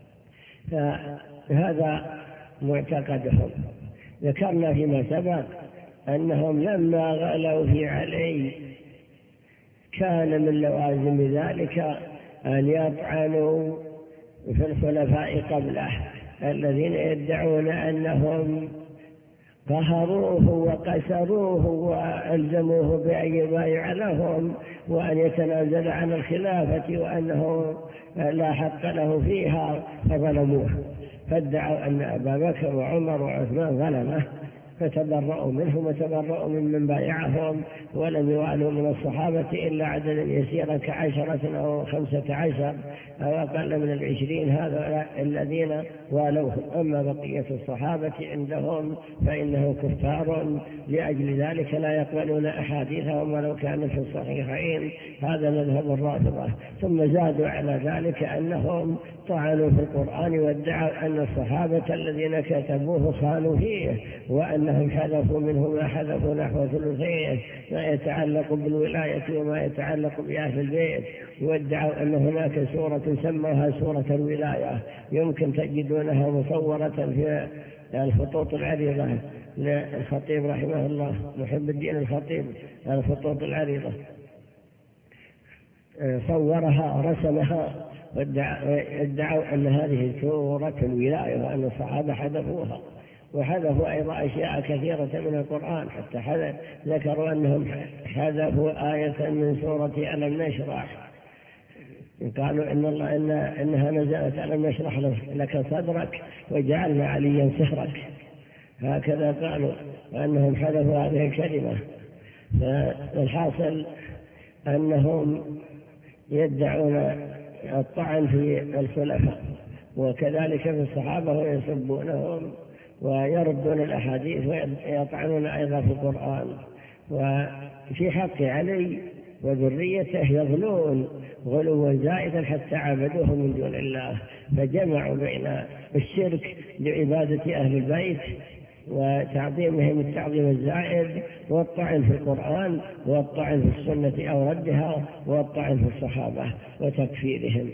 فهذا معتقدهم. ذكرنا فيما سبق أنهم لما غلوا في علي كان من لوازم ذلك أن يطعنوا في الخلفاء قبله الذين يدعون أنهم قهروه وقسروه وألزموه بأن يبايع لهم وأن يتنازل عن الخلافة وأنه لا حق له فيها، فظلموه، فادعوا أن أبا بكر وعمر وعثمان ظلمه، فتبرؤوا منهم وتبرؤوا ممن بايعهم، ولم يوالوا من الصحابة إلا عددا يسيرا كعشرة أو خمسة عشر أو أقل من العشرين، هذا الذين والوهم. أما بقية الصحابة عندهم فإنه كفار، لأجل ذلك لا يقبلون أحاديثهم ولو كان في الصحيحين. هذا مذهب الرافضة. ثم زادوا على ذلك أنهم طعنوا في القرآن وادعوا أن الصحابة الذين كتبوه خانوا فيه، وأنهم حذفوا منه ما حذفوا نحو ثلثيه ما يتعلق بالولاية وما يتعلق بأهل البيت، وادعوا أن هناك سورة سموها سورة الولاية يمكن تجدونها مصورة في الخطوط العريضة للخطيب رحمه الله محب الدين الخطيب، الخطوط العريضة صورها رسمها، وادعوا أن هذه سورة الولاية وأن الصحابة حذفوها، وحذفوا أيضا أشياء كثيرة من القرآن، حتى ذكروا أنهم حذفوا آية من سورة ألم نشرح، قالوا إن الله إن إنها نزلت ألم نشرح لك صدرك وجعلنا عليا سهرك، هكذا قالوا، وأنهم حذفوا هذه الكلمة. فالحاصل أنهم يدعون الطعن في الخلفاء وكذلك في الصحابة ويسبونهم ويردون الأحاديث ويطعنون أيضا في القرآن. وفي حق علي وذريته يغلون غلوا زائدا حتى عبدوه من دون الله، فجمعوا بين الشرك بعبادة أهل البيت وتعظيمهم التعظيم الزائد، والطعن في القرآن، والطعن في السنة أو ردها، والطعن في الصحابة وتكفيرهم.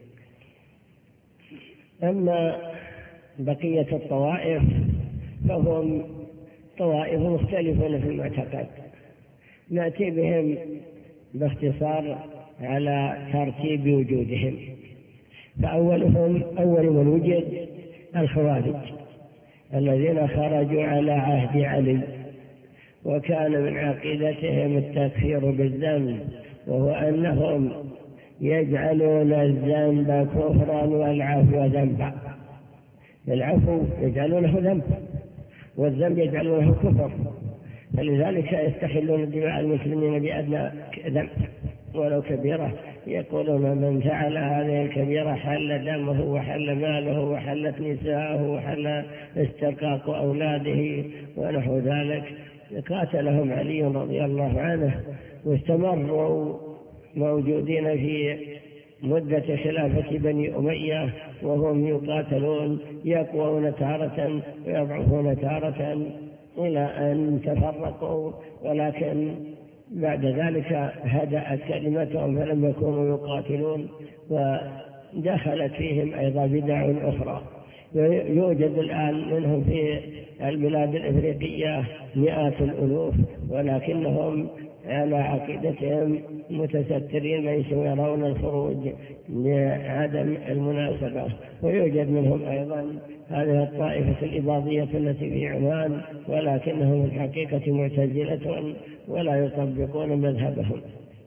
أما بقية الطوائف فهم طوائف مختلفة في المعتقد، نأتي بهم باختصار على ترتيب وجودهم. فأولهم أول من وجد الخوارج الذين خرجوا على عهد علي، وكان من عقيدتهم التكفير بالذنب، وهو أنهم يجعلون الذنب كفرا والعفو ذنبا. العفو يجعلونه ذنبا والذنب يجعلونه كفر، فلذلك يستحلون دماء المسلمين بأدنى ذنب ولو كبيرة. يقولون من فعل هذه الكبيرة حل دمه وحل ماله وحلت نساءه وحل استرقاق أولاده ونحو ذلك. قاتلهم علي رضي الله عنه، واستمروا موجودين في مدة خلافة بني أمية وهم يقاتلون، يقوون تارة ويضعفون تارة إلى أن تفرقوا، ولكن بعد ذلك هدأت كلمتهم فلم يكونوا يقاتلون، ودخلت فيهم أيضا بدع أخرى. يوجد الآن منهم في البلاد الإفريقية مئات الألوف، ولكنهم على عقيدتهم متسترين، ليسوا يرون الخروج لعدم المناسبة. ويوجد منهم أيضا هذه الطائفة الإباضية التي في عمان، ولكنهم في الحقيقة معتزلة ولا يطبقون مذهبهم.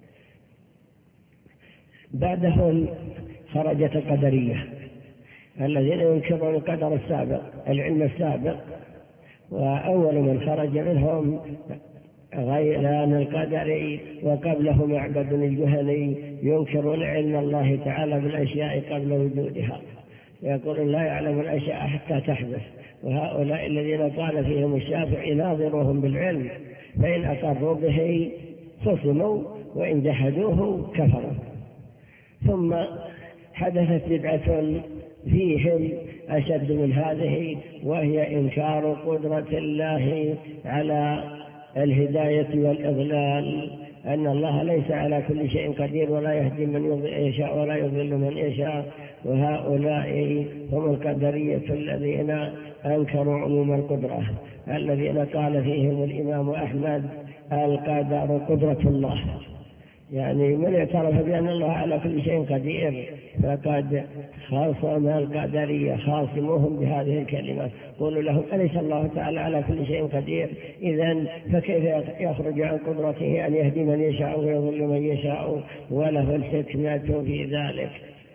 بعدهم خرجت القدرية الذين ينكرون القدر السابق، العلم السابق. وأول من خرج منهم غيلان القدري، وقبله معبد الجهني، ينكرون علم الله تعالى بالأشياء قبل وجودها، يقولون لا يعلم الأشياء حتى تحدث. وهؤلاء الذين قال فيهم الشافعي ناظروهم بالعلم، فإن أقروا به خصموا وإن جحدوه كفروا. ثم حدثت بدعة فيهم أشد من هذه، وهي إنكار قدرة الله على الهداية والإضلال، أن الله ليس على كل شيء قدير ولا يهدي من يشاء ولا يضل من يشاء. وهؤلاء هم القدرية الذين أنكروا عموم القدرة، الذين قال فيهم الإمام أحمد القدر قدرة الله، يعني من اعترف بأن الله على كل شيء قدير فقد خاصم القدرية، خاصموهم بهذه الكلمة. قولوا لهم أليس الله تعالى على كل شيء قدير؟ إذن فكيف يخرج عن قدرته أن يهدي من يشاء ويضل من يشاء وله الحكمة في ذلك.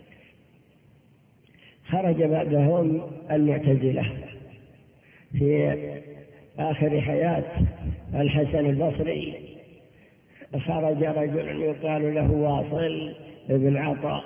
خرج بعدهم المعتزلة في آخر حياة الحسن البصري، خرج رجل يقال له واصل بن عطاء،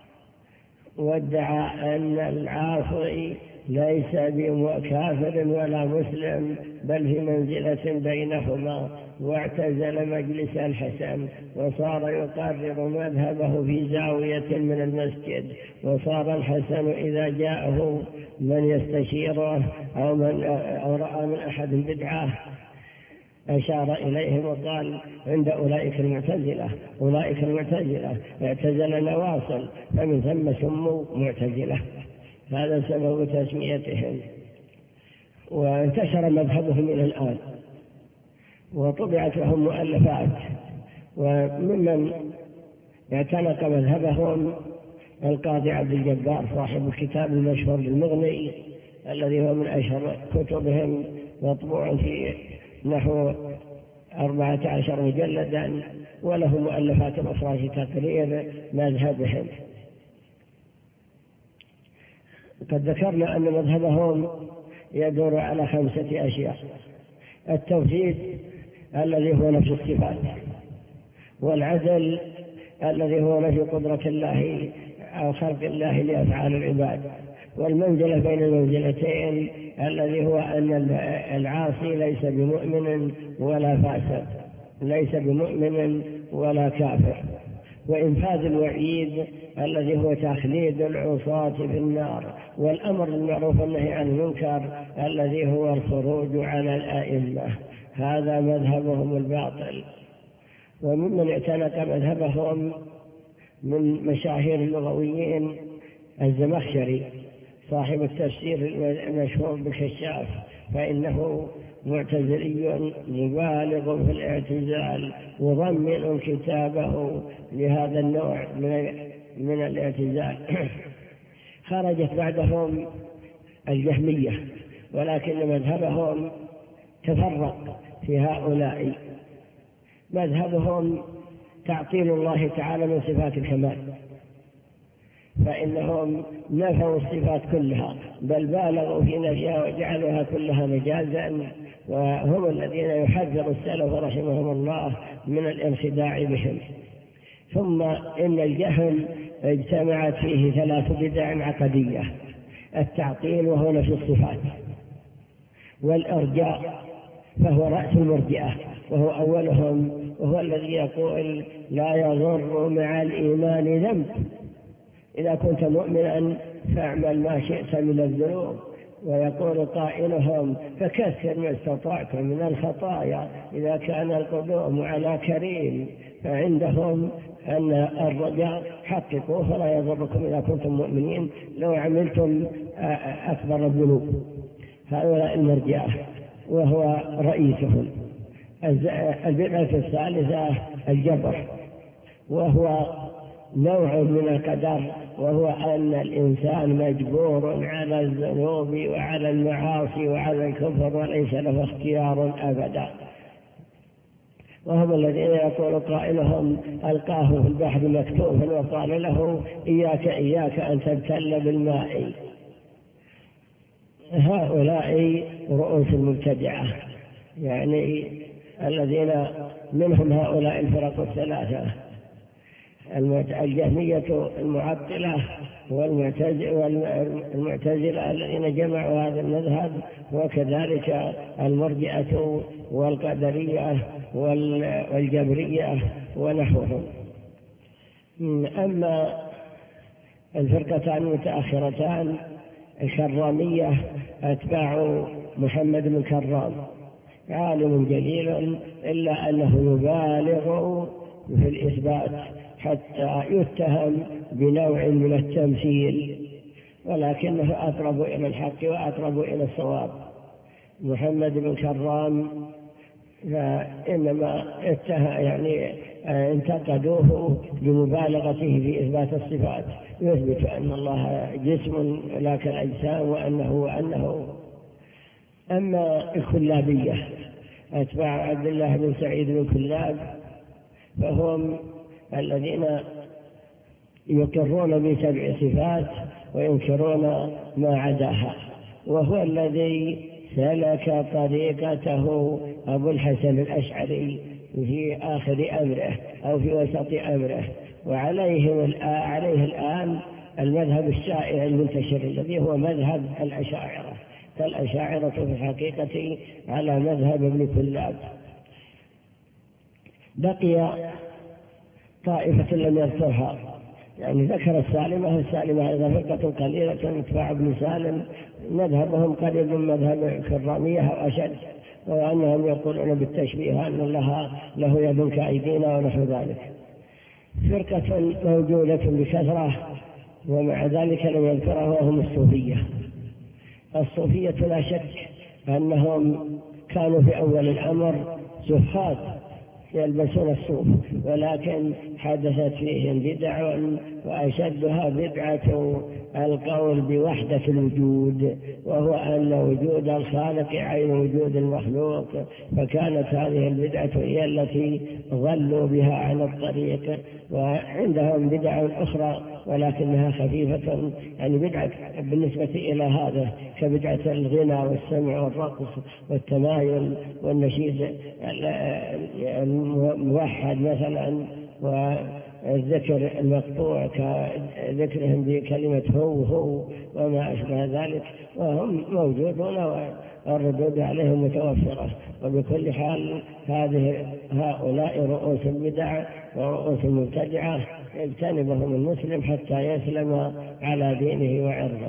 وادعى أن العاصي ليس بكافر ولا مسلم بل في منزلة بينهما، واعتزل مجلس الحسن وصار يقرر مذهبه في زاوية من المسجد. وصار الحسن إذا جاءه من يستشيره أو من أو رأى من أحد بدعة أشار إليهم وقال عند أولئك المعتزلة، أولئك المعتزلة اعتزل نواصل، فمن ثم سموا معتزلة. هذا سبب تسميتهم، وانتشر مذهبهم إلى الآن، وطبعت لهم مؤلفات. وممن اعتنق مذهبهم القاضي عبد الجبار صاحب الكتاب المشهور بالمغني، الذي هو من أشهر كتبهم، مطبوع في نحو أربعة عشر مجلدا، وله مؤلفات أخرى في تقرير مذهبهم. قد ذكرنا أن مذهبهم يدور على خمسة أشياء: التوحيد الذي هو نفي الصفات، والعدل الذي هو نفي قدرة الله أو خلق الله لأفعال العباد، والمنزلة بين المنزلتين الذي هو أن العاصي ليس بمؤمن ولا فاسق، ليس بمؤمن ولا كافر، وإنفاذ الوعيد الذي هو تخليد العصاة في النار، والأمر بالمعروف والنهي عن المنكر الذي هو الخروج على الأئمة. هذا مذهبهم الباطل. وممن اعتنق مذهبهم من مشاهير اللغويين الزمخشري صاحب التفسير المشهور بالكشاف، فإنه معتزلي مبالغ في الاعتزال، مضمن كتابه لهذا النوع من الاعتزال. خرجت بعدهم الجهمية، ولكن مذهبهم تفرق في هؤلاء. مذهبهم تعطيل الله تعالى من صفات الكمال، فإنهم نفوا الصفات كلها، بل بالغوا في نفيها وجعلوها كلها مجازا، وهم الذين يحذر السلف رحمهم الله من الانخداع بهم. ثم إن الجهل اجتمعت فيه ثلاث بدع عقدية: التعطيل وهو نفي الصفات، والإرجاء فهو رأس المرجئة وهو أولهم، وهو الذي يقول لا يضر مع الإيمان ذنب، إذا كنت مؤمنا فاعمل ما شئت من الذنوب. ويقول قائلهم فكثر ما استطعتم من الخطايا إذا كان القدوم على كريم. فعندهم أن الرجاء حققوا فلا يضركم إذا كنتم مؤمنين لو عملتم أكبر الذنوب. هؤلاء المرجئة وهو رئيسهم. البدعة الثالثة الجبر، وهو نوع من القدر، وهو أن الإنسان مجبور على الذنوب وعلى المعاصي وعلى الكفر وليس له اختيار أبدا. وهم الذين يقول قائلهم ألقاه في البحر مكتوفا وقال له إياك إياك أن تبتل بالماء. هؤلاء رؤوس المبتدعة، يعني الذين منهم هؤلاء الفرق الثلاثة: الجهمية المعطلة والمعتزلة الذين جمعوا هذا المذهب، وكذلك المرجئة والقدرية والجبرية ونحوهم. أما الفرقتان المتأخرتان الكرامية أتباع محمد بن كرام، عالم جليل إلا أنه يبالغ في الإثبات حتى يتهم بنوع من التمثيل، ولكنه أقرب إلى الحق وأقرب إلى الصواب. محمد بن كرام فإنما اتهم يعني انتقدوه بمبالغته في إثبات الصفات، يثبت أن الله جسم لا كالأجسام وأنه وأنه. أما الكلابية أتباع عبد الله بن سعيد بن كلاب، فهم الذين يقرون بسبع صفات وينكرون ما عداها، وهو الذي سلك طريقته أبو الحسن الأشعري في آخر أمره أو في وسط أمره. وعليه عليه الآن المذهب الشائع المنتشر الذي هو مذهب الأشاعرة، فالأشاعرة في الحقيقة على مذهب ابن كلاب. بقي طائفة لم يذكرها، يعني ذكر السالمة السالمة إذا فرقة قليلة اتباع ابن سالم مذهبهم قريب من مذهب الكرامية أو أشد، وأنهم يقولون بالتشبيه أن الله له يد كأيدينا ونحو ذلك. فرقة موجودة بكثرة ومع ذلك لم يذكرها وهم الصوفية. الصوفية لا شك أنهم كانوا في أول الأمر زهاد يلبسون الصوف، ولكن حدثت فيهم بدع، وأشدها بدعة القول بوحدة الوجود، وهو أن وجود الخالق عين وجود المخلوق. فكانت هذه البدعة هي التي ضلوا بها عن الطريق. وعندهم بدع أخرى ولكنها خفيفة، يعني بدعة بالنسبة إلى هذا كبدعة الغنى والسمع والرقص والتمايل والنشيد الموحد مثلا، الذكر المقطوع كذكرهم بكلمة هو هو وما أشبه ذلك، وهم موجودون والردود عليهم متوفرة. وبكل حال هذه هؤلاء رؤوس البدع ورؤوس المبتدعة يجتنبهم المسلم حتى يسلم على دينه وعرضه.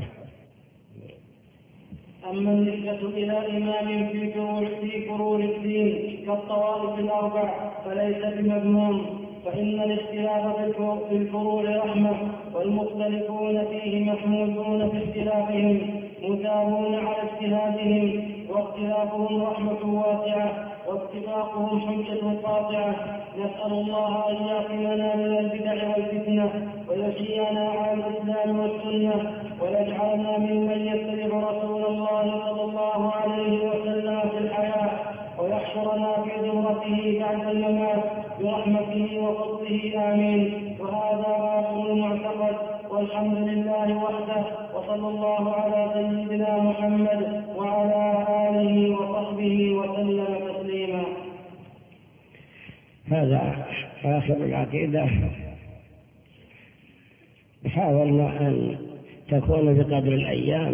أما النسبة إلى إمام في فروع في فروع الدين كالطوائف الأربع فليس بمذموم، فإن الاختلاف في الفروع رحمة، والمختلفون فيه محمودون في اختلافهم مثابون على اجتهادهم، واختلافهم رحمة واسعة واتفاقهم حجة قاطعة. نسأل الله أن يعصمنا من البدع والفتنة ويحيينا على الإسلام والسنة، ويجعلنا ممن يتبع رسول الله صلى الله عليه وسلم في الحياة، ويحشرنا في زمرته بعد الممات برحمته وفضله آمين. وهذا باطل المعتقد، والحمد لله وحده، وصلى الله على سيدنا محمد وعلى آله وصحبه وسلم تسليما. هذا آخر العقيدة. حاولنا أن تكون بقدر الأيام،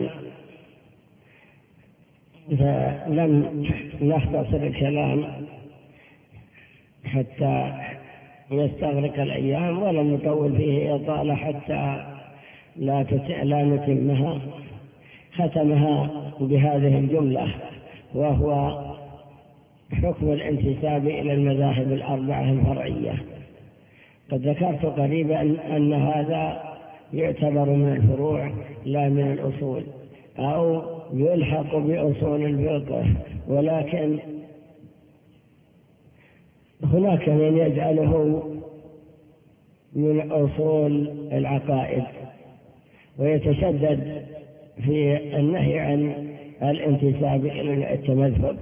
فلم نختصر الكلام حتى يستغرق الأيام، ولم نطول فيه إطالة حتى لا لا نتمها. ختمها بهذه الجملة، وهو حكم الانتساب إلى المذاهب الأربعة الفرعية. قد ذكرت قريبا أن هذا يعتبر من الفروع لا من الأصول، أو يلحق بأصول الفقه، ولكن هناك من يجعله من أصول العقائد، ويتشدد في النهي عن الانتساب إلى التمذهب.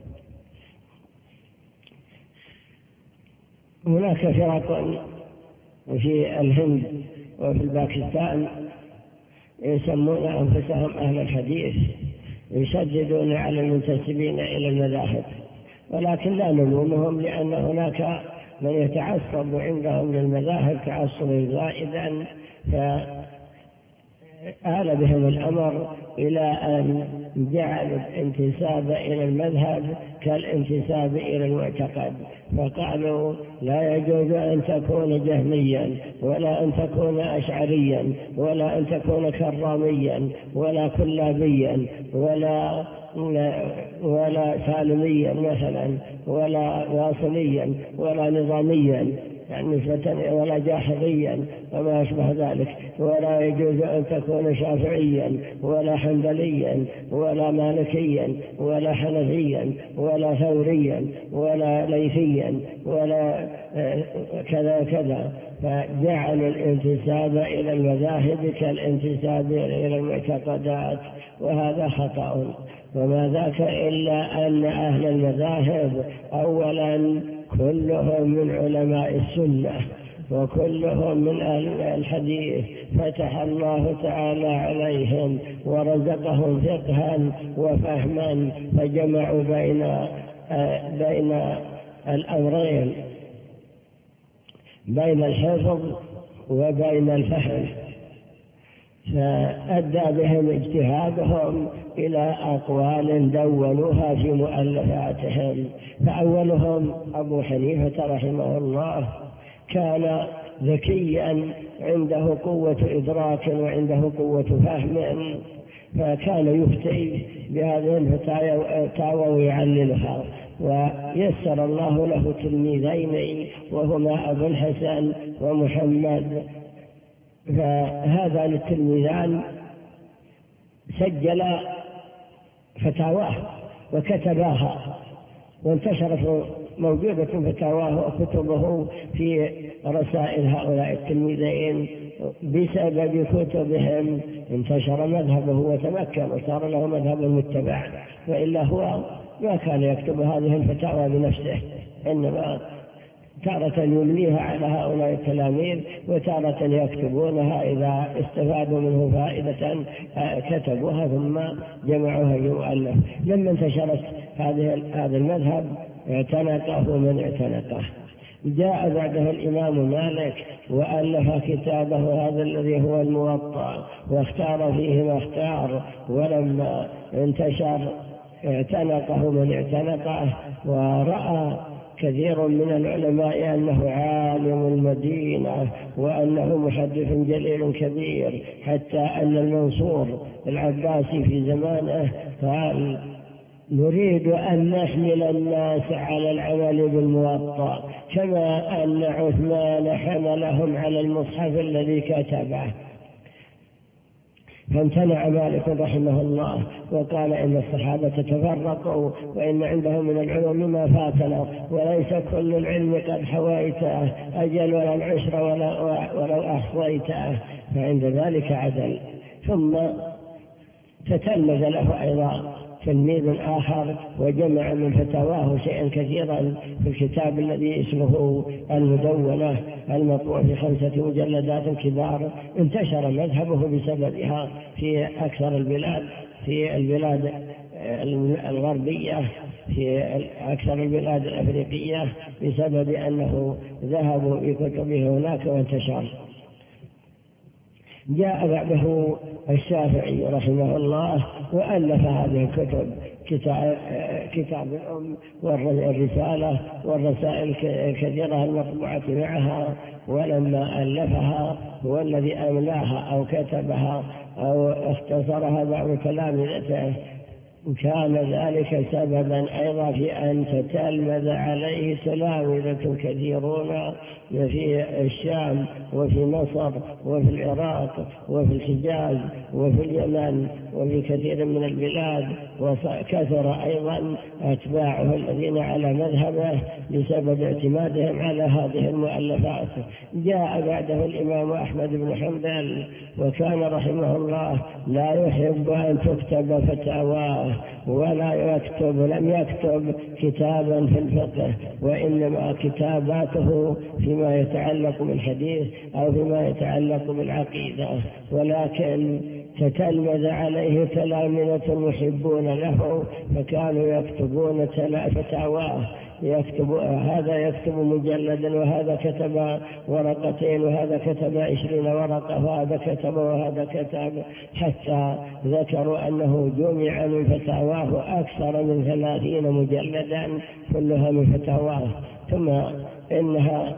هناك فرق في الهند وفي باكستان يسمون أنفسهم أهل الحديث، يشددون على المنتسبين إلى المذاهب، ولكن لا نلومهم، لأن هناك من يتعصب عندهم للمذاهب تعصبا زائدا، فآل بهم الأمر إلى أن جعلوا الانتساب إلى المذهب كالانتساب إلى المعتقد، فقالوا لا يجوز أن تكون جهميا، ولا أن تكون أشعريا، ولا أن تكون كراميا، ولا كلابيا، ولا ولا سالميا مثلا، ولا واصليا، ولا نظاميا يعني ولا جاحظيا وما أشبه ذلك، ولا يجوز أن تكون شافعيا، ولا حنبليا، ولا مالكيا، ولا حنفيا، ولا ثوريا، ولا ليثيا، ولا كذا كذا. فجعل الانتساب إلى المذاهب كالانتساب إلى المعتقدات، وهذا خطأ. وما ذاك إلا أن أهل المذاهب أولا كلهم من علماء السنة، وكلهم من أهل الحديث، فتح الله تعالى عليهم ورزقهم فقها وفهما، فجمعوا بين بين الأمرين، بين الحفظ وبين الفهم، فأدى بهم اجتهادهم إلى أقوال دونوها في مؤلفاتهم. فأولهم أبو حنيفة رحمه الله، كان ذكيا، عنده قوة إدراك وعنده قوة فهم، فكان يفتي بهذه الفتاوى ويعللها. ويسر الله له تلميذين وهما أبو الحسن ومحمد، فهذا التلميذان سجل فتاواه وكتباها، وانتشرت موجودة فتاواه وكتبه في رسائل هؤلاء التلميذين. بسبب كتبهم انتشر مذهبه وتمكن وصار له مذهب متبع، وإلا هو ما كان يكتب هذه الفتاوى بنفسه، إنما تارة يمليها على هؤلاء التلاميذ، وتارة يكتبونها إذا استفادوا منه فائدة كتبوها ثم جمعوها بمؤلف. لما انتشرت هذه هذا المذهب اعتنقه من اعتنقه. جاء بعده الإمام مالك وألف كتابه هذا الذي هو الموطأ واختار فيه ما اختار، ولما انتشر اعتنقه من اعتنقه، ورأى كثير من العلماء أنه عالم المدينة وأنه محدث جليل كبير، حتى أن المنصور العباسي في زمانه قال: نريد أن نحمل الناس على العمل بالموطأ كما أن عثمان حملهم على المصحف الذي كتبه. فامتنع مالك رحمه الله وقال: إن الصحابة تفرقوا وإن عندهم من العلوم ما فاتنا، وليس كل العلم قد حويته، أجل ولا العشر ولو أحصيته، فعند ذلك عدل. ثم تتلمذ له أيضا تلميذ آخر وجمع من فتاواه شيئا كثيرا في الكتاب الذي اسمه المدونة المطبوع في خمسة مجلدات كبار، انتشر مذهبه بسببها في أكثر البلاد، في البلاد الغربية، في أكثر البلاد الأفريقية، بسبب أنه ذهبوا بكتبه هناك وانتشر. جاء بعده الشافعي رحمه الله وألف هذه الكتب، كتاب, كتاب الأم والرسالة والرسائل الكثيرة المطبوعة معها، ولما ألفها هو الذي أملاها أو كتبها أو اختصرها بعض تلامذته، كان ذلك سببا أيضا في أن تتلمذ عليه تلامذة كثيرون في الشام وفي مصر وفي العراق وفي الحجاز وفي اليمن وفي كثير من البلاد، وكثر أيضا أتباعه الذين على مذهبه بسبب اعتمادهم على هذه المؤلفات. جاء بعده الإمام أحمد بن حنبل، وكان رحمه الله لا يحب أن تكتب فتاواه ولا يكتب لم يكتب كتابا في الفقه، وإنما كتاباته فيما يتعلق بالحديث أو فيما يتعلق بالعقيدة، ولكن تتلمذ عليه تلامذة محبون له فكانوا يكتبون فتاواه، يكتب هذا يكتب مجلدا وهذا كتب ورقتين وهذا كتب عشرين ورقة وهذا كتب وهذا كتب، حتى ذكروا أنه جمع من فتاواه أكثر من ثلاثين مجلدا كلها من فتاواه. ثم إنها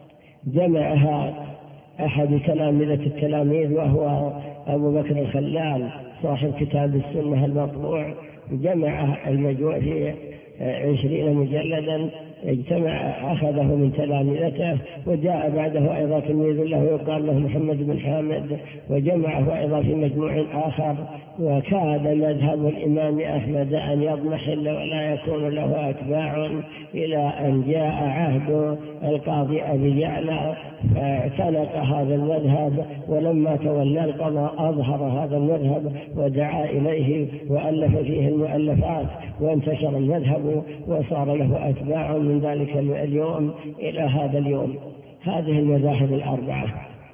جمعها أحد تلامذة التلاميذ وهو أبو بكر الخلال صاحب كتاب السنة المطبوع، جمع المجموع في عشرين مجلدا، اجتمع أخذه من تلامذته، وجاء بعده أيضا تلميذ له يقال له محمد بن حامد وجمعه أيضا في مجموع آخر. وكاد مذهب الإمام أحمد أن يضمحل ولا يكون له أتباع إلى أن جاء عهد القاضي أبي يعلى فاعتنق هذا المذهب، ولما تولى القضاء أظهر هذا المذهب ودعا إليه وألف فيه المؤلفات، وانتشر المذهب وصار له أتباع من ذلك اليوم إلى هذا اليوم. هذه المذاهب الأربعة.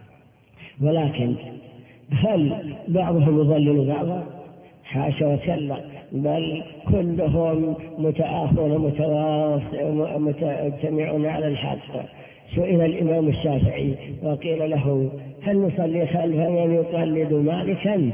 ولكن هل بعضهم يضلل بعضا؟ حاشا وكلا، بل كلهم متآخون متجمعون على الحق. سئل الإمام الشافعي وقيل له: هل نصلي خلف من يقلد مالكا؟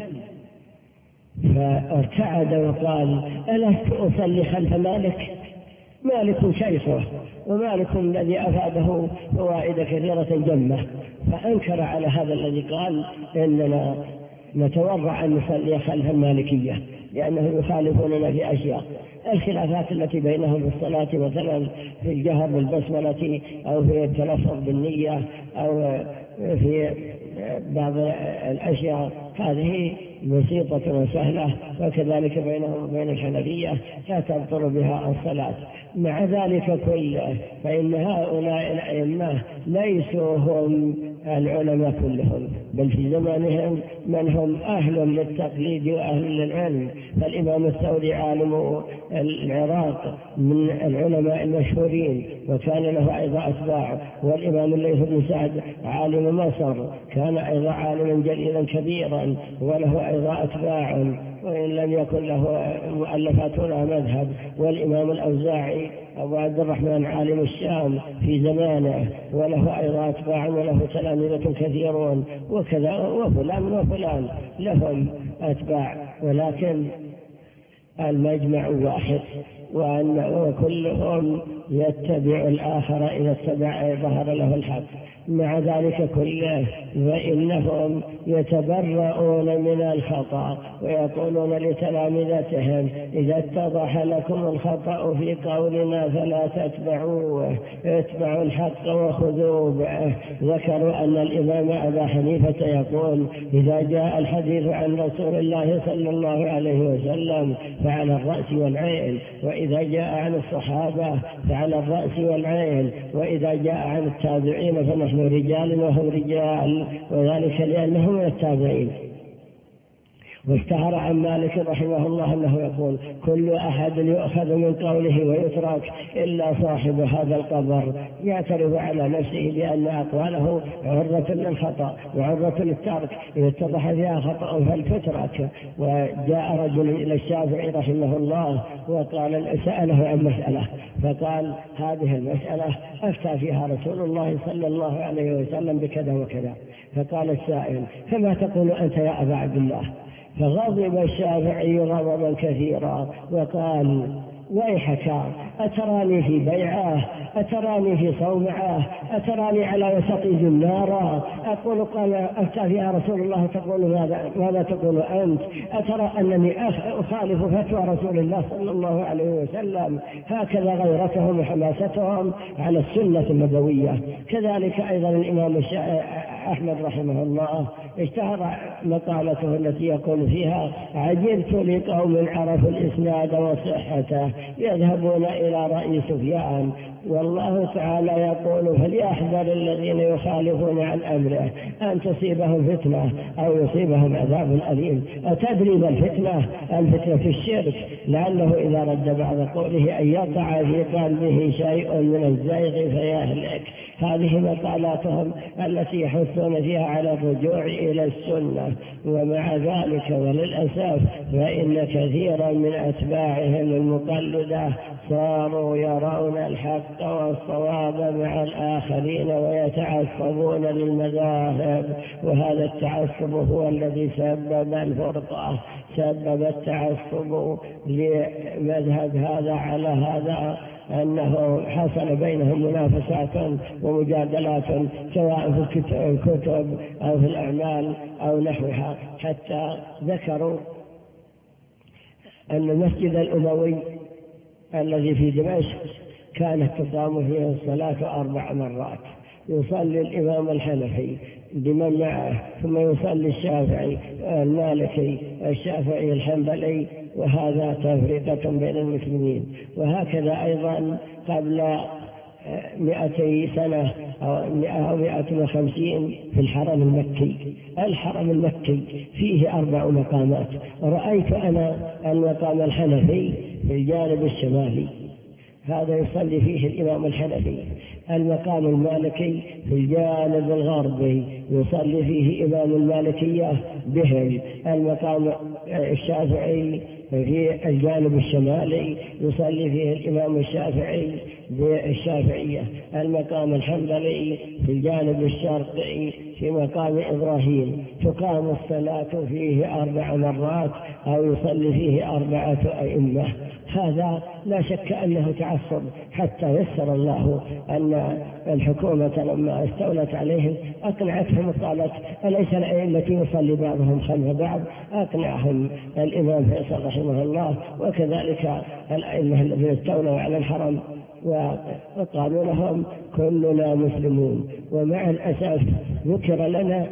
فارتعد وقال: ألست أصلي خلف مالك؟ مالك شيخه، ومالك الذي أفاده فوائد كثيرة جمة. فأنكر على هذا الذي قال إننا نتورع أن نصلي خلف المالكية لأنه يخالفوننا في أشياء. الخلافات التي بينهم في الصلاة مثلا في الجهر بالبسملة أو في التلفظ بالنية أو في بعض الأشياء هذه بسيطة وسهلة، وكذلك بينهم وبين الحنفية لا تبطل بها الصلاة. مع ذلك كله فإن هؤلاء الأئمة ليسوا هم العلماء كلهم، بل في زمانهم من هم أهل للتقليد وأهل للعلم. فالإمام الثوري عالم العراق من العلماء المشهورين وكان له أيضا أتباع، والإمام الليث بن سعد عالم مصر كان أيضا عالما جليلا كبيرا وله أيضا أتباع، وإن لم يكن له مؤلفات ولا مذهب. والإمام الأوزاعي أبو عبد الرحمن عالم الشام في زمانه، وله أيضا أتباع وله تلامذة كثيرون، وكذا وفلان وفلان لهم أتباع، ولكن المجمع واحد، وأن كلهم يتبع الآخر إذا اتبع ظهر له الحق. مع ذلك كله فإنهم يتبرؤون من الخطأ، ويقولون لتلامذتهم: إذا اتضح لكم الخطأ في قولنا فلا تتبعوه، اتبعوا الحق وخذوا به. ذكروا أن الإمام أبا حنيفة يقول: إذا جاء الحديث عن رسول الله صلى الله عليه وسلم فعلى الرأس والعين، وإذا جاء عن الصحابة فعلى الرأس والعين، وإذا جاء عن التابعين فنحن رجال وهم رجال، وذلك لأنهم من التابعين. واشتهر عن مالك رحمه الله أنه يقول: كل أحد يؤخذ من قوله ويترك إلا صاحب هذا القبر، يعترف على نفسه بأن أقواله عرضة للخطأ وعرضة للترك، إذا اتضح فيها خطأ فلتترك. وجاء رجل إلى الشافعي رحمه الله وقال سأله عن مسألة، فقال: هذه المسألة أفتى فيها رسول الله صلى الله عليه وسلم بكذا وكذا. فقال السائل: فما تقول أنت يا أبا عبد الله؟ فغضب الشافعي غضبا كثيرا وقال: ويحك، أتراني في بيعه؟ أتراني في صومعه؟ أتراني على وسط زنارة أقول قال أفتى فيها رسول الله تقول ماذا, ماذا تقول أنت؟ أترى أنني أخالف فتوى رسول الله صلى الله عليه وسلم؟ هكذا غيرتهم وحماستهم على السنة النبوية. كذلك أيضا الإمام أحمد رحمه الله اشتهر مقالته التي يقول فيها: عجبت لقوم عرفوا الإسناد وصحته يذهبون إلى رأي سفيان، والله تعالى يقول: فليحذر الذين يخالفون عن أمره أن تصيبهم فتنة أو يصيبهم عذاب أليم. أتدري ما الفتنة؟ الفتنة في الشرك، لعله إذا رد بعد قوله أن يقع في قلبه شيء من الزيغ فيهلك. هذه مقالاتهم التي يحثون فيها على الرجوع إلى السنة. ومع ذلك وللأسف فإن كثيرا من أتباعهم المقلدة صاروا يرون الحق والصواب مع الآخرين ويتعصبون للمذاهب، وهذا التعصب هو الذي سبب الفرقة، سبب التعصب لمذهب هذا على هذا، أنه حصل بينهم منافسات ومجادلات سواء في الكتب أو في الأعمال أو نحوها. حتى ذكروا أن المسجد الأموي الذي في دمشق كانت تقام فيه الصلاة أربع مرات، يصلي الإمام الحنفي بمن معه، ثم يصلي الشافعي المالكي الشافعي الحنبلي، وهذا تفرقة بين المسلمين. وهكذا أيضا قبل مئتي سنة أو مئة وخمسين في الحرم المكي. الحرم المكي فيه أربع مقامات. رأيت أنا المقام الحنفي في الجانب الشمالي، هذا يصلي فيه الإمام الحنفي. المقام المالكي في الجانب الغربي يصلي فيه إمام المالكية بهم. المقام الشافعي في الجانب الشمالي يصلي فيه الإمام الشافعي بالشافعية. المقام الحنبلي في الجانب الشرقي في مقام إبراهيم تقام الصلاة فيه أربع مرات أو يصلي فيه أربعة أئمة. هذا لا شك أنه تعصب، حتى يسر الله أن الحكومة لما استولت عليهم أقنعتهم وقالت: أليس الأئمة يصلي بعضهم خلف بعض؟ أقنعهم الإمام فيصل رحمه الله وكذلك الأئمة الذين استولوا على الحرم، وقالوا لهم: كلنا مسلمون. ومع الأسف ذكر لنا،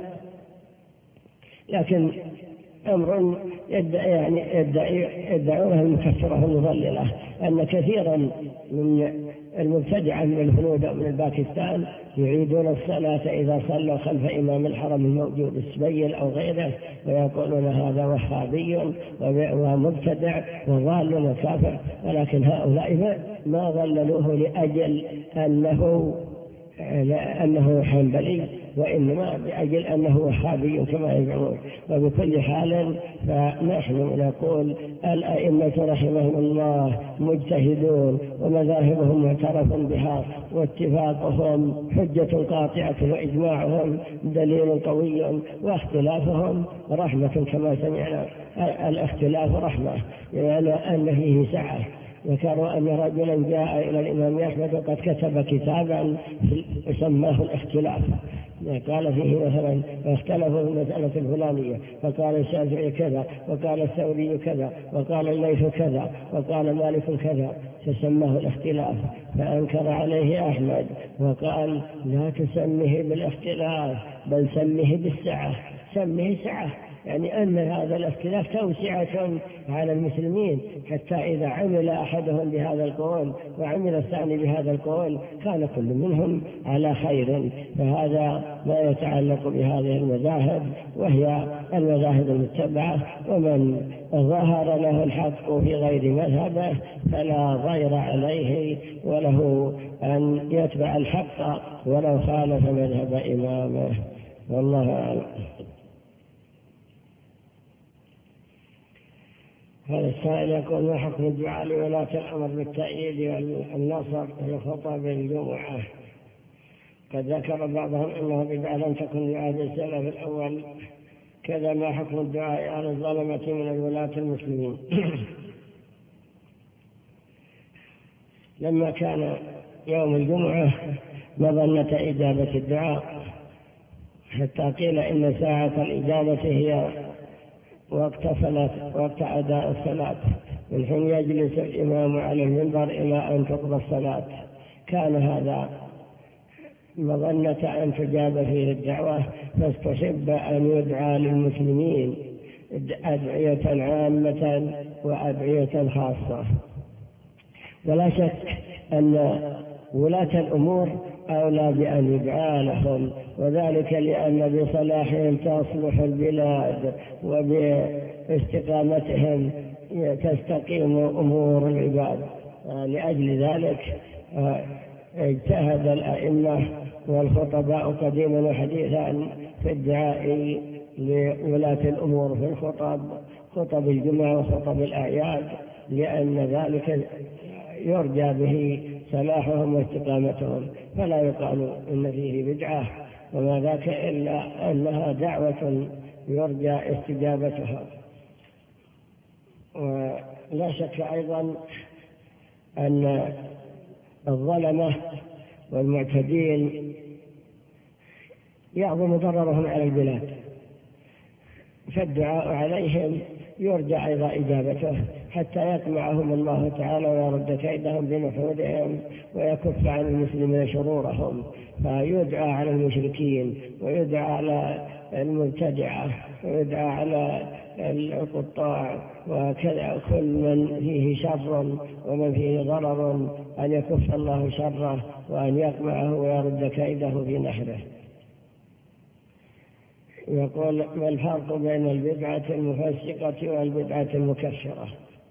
لكن أمر يدعي يعني يدعي يدعونه المكفرة المضللة، أن كثيرا من المبتدعة من الهنود أو من الباكستان يعيدون الصلاة إذا صلوا خلف إمام الحرم الموجود السبيل أو غيره، ويقولون هذا وهابي ومبتدع وضال وكافر. ولكن هؤلاء ما ضللوه لأجل أنه أنه حنبلي وإنما لأجل أنه وهابي كما يزعمون. وبكل حال فنحن نقول الأئمة رحمهم الله مجتهدون ومذاهبهم معترف بها واتفاقهم حجة قاطعة وإجماعهم دليل قوي، واختلافهم رحمة كما سمعنا. الاختلاف رحمة يعني أن فيه سعة. ذكروا أن رجلا جاء إلى الإمام أحمد وقد كتب كتابا سماه الاختلاف، قال فيه مثلا اختلفوا في المسألة الفلانية، فقال الشافعي كذا وقال الثوري كذا وقال الليث كذا وقال مالك كذا، فسماه الاختلاف. فأنكر عليه أحمد وقال لا تسميه بالاختلاف بل سميه بالسعة، سميه سعة، يعني أن هذا الاختلاف توسعة على المسلمين، حتى إذا عمل أحدهم بهذا القول وعمل الثاني بهذا القول كان كل منهم على خير. فهذا ما يتعلق بهذه المذاهب، وهي المذاهب المتبعة. ومن ظهر له الحق في غير مذهبه فلا ضير عليه، وله أن يتبع الحق ولو خالف مذهب إمامه، والله أعلم. هذا السائل يقول ما حكم الدعاء لولاة الأمر بالتأييد والنصر في خطب الجمعة؟ قد ذكر بعضهم أنه بدعة لم تكن لعهد السلف الأول. كذا ما حكم الدعاء على الظلمة من الولاة المسلمين؟ لما كان يوم الجمعة مظنة إجابة الدعاء، حتى قيل إن ساعة الإجابة هي وقت صلاة وقت أداء الصلاة، من حين يجلس الإمام على المنبر إلى أن تقضى الصلاة. كان هذا مظنة أن تجاب فيه الدعوة، فاستحب أن يدعى للمسلمين أدعية عامة وأدعية خاصة. ولا شك أن ولاة الأمور أولى بأن يدعى لهم، وذلك لأن بصلاحهم تصلح البلاد وباستقامتهم تستقيم أمور العباد. لأجل ذلك اجتهد الأئمة والخطباء قديما وحديثا في الدعاء لولاة الأمور في الخطب، خطب الجمعة وخطب الأعياد، لأن ذلك يرجى به صلاحهم واستقامتهم، فلا يقال إن فيه بدعة وما ذاك إلا أنها دعوة يرجى استجابتها. ولا شك أيضا أن الظلمة والمعتدين يعظم ضررهم على البلاد، فالدعاء عليهم يرجى أيضا إجابته حتى يقمعهم الله تعالى ويرد كيدهم بنحورهم ويكف عن المسلمين شرورهم. فيدعى على المشركين ويدعى على المبتدعة ويدعى على القطاع وكذا، كل من فيه شر ومن فيه ضرر أن يكف الله شره وأن يقمعه ويرد كيده في نحره. يقول ما الفرق بين البدعة المفسقة والبدعة المكفرة؟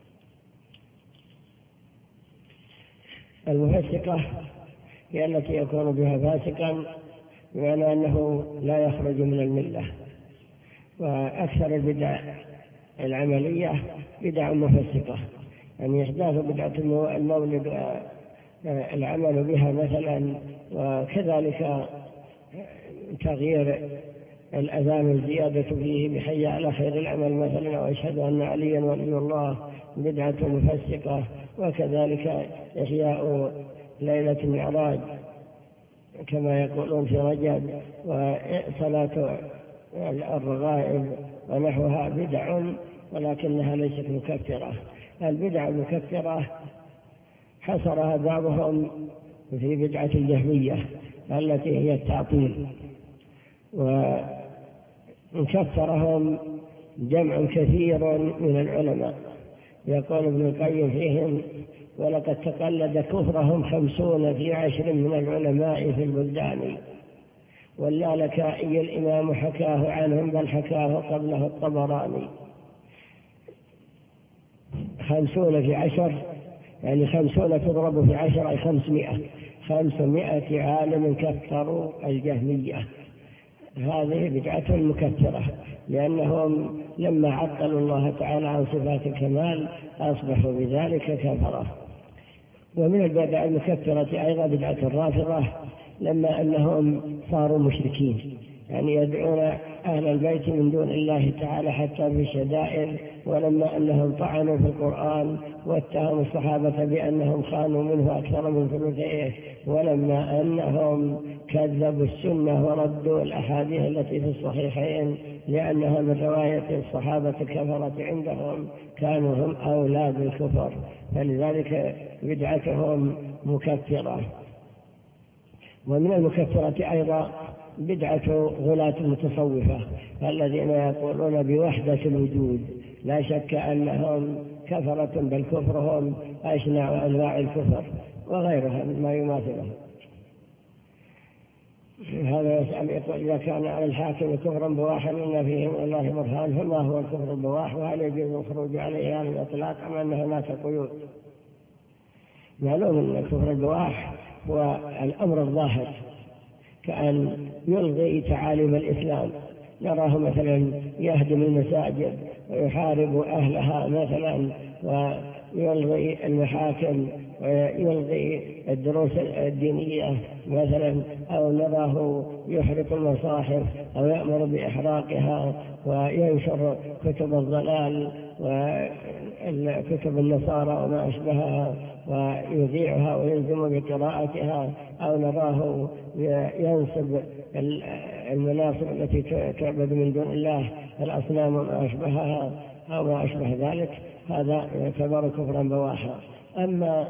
المفسقة هي التي يكون بها فاسقا، بمعنى أنه لا يخرج من الملة. وأكثر البدع العملية بدع مفسقة، يعني يحدث بدعة المولد العمل بها مثلا، وكذلك تغيير الأذان الزيادة فيه بحي على خير العمل مثلا، وأشهد أن عليا ولي الله، بدعة مفسقة. وكذلك إحياء ليلة المعراج كما يقولون في رجب، وصلاة الرغائب ونحوها بدع ولكنها ليست مكفرة. البدع المكفرة حصرها بعضهم في بدعة الجهمية التي هي التعطيل، وكفرهم جمع كثير من العلماء. يقول ابن القيم فيهم ولقد تقلد كفرهم خمسون في عشر من العلماء في البلدان، واللالكائي الإمام حكاه عنهم بل حكاه قبله الطبراني. خمسون في عشر يعني خمسون تضرب في عشر أي خمسمائة، خمسمائة عالم كفروا الجهمية. هذه بدعة مكثرة، لأنهم لما عطلوا الله تعالى عن صفات الكمال أصبحوا بذلك كفرة. ومن البدع المكثرة أيضا بدعة الرافضة، لما أنهم صاروا مشركين، يعني يدعون أهل البيت من دون الله تعالى حتى في الشدائد، ولما أنهم طعنوا في القرآن واتهموا الصحابة بأنهم خانوا منه أكثر من ثلثيه، ولما أنهم كذبوا السنة وردوا الأحاديث التي في الصحيحين لأنها من رواية الصحابة الكفرة عندهم، كانوا هم أولاد الكفر، فلذلك بدعتهم مكثرة. ومن المكثرة أيضا بدعة غلاة المتصوفة الذين يقولون بوحدة الوجود، لا شك أنهم كفرة، بل كفرهم أشنع أنواع الكفر وغيرها مما يماثله. هذا يسأل يقول: إذا كان على الحاكم كفرا بواح إن فيه من الله برهان، فما هو الكفر البواح؟ وهل يجوز الخروج عليه على الإطلاق أم أن هناك قيود؟ معلوم أن الكفر البواح هو الأمر الظاهر، كأن يلغي تعاليم الإسلام، نراه مثلا يهدم المساجد ويحارب أهلها مثلا، ويلغي المحاكم ويلغي الدروس الدينية مثلا، أو نراه يحرق المصاحف أو يأمر بإحراقها وينشر كتب الضلال وكتب النصارى وما أشبهها ويذيعها ويلزم بقراءتها، أو نراه ينصب المناصب التي تعبد من دون الله الأصنام وما أشبهها أو ما أشبه ذلك، هذا يعتبر كفرا بواحا. أما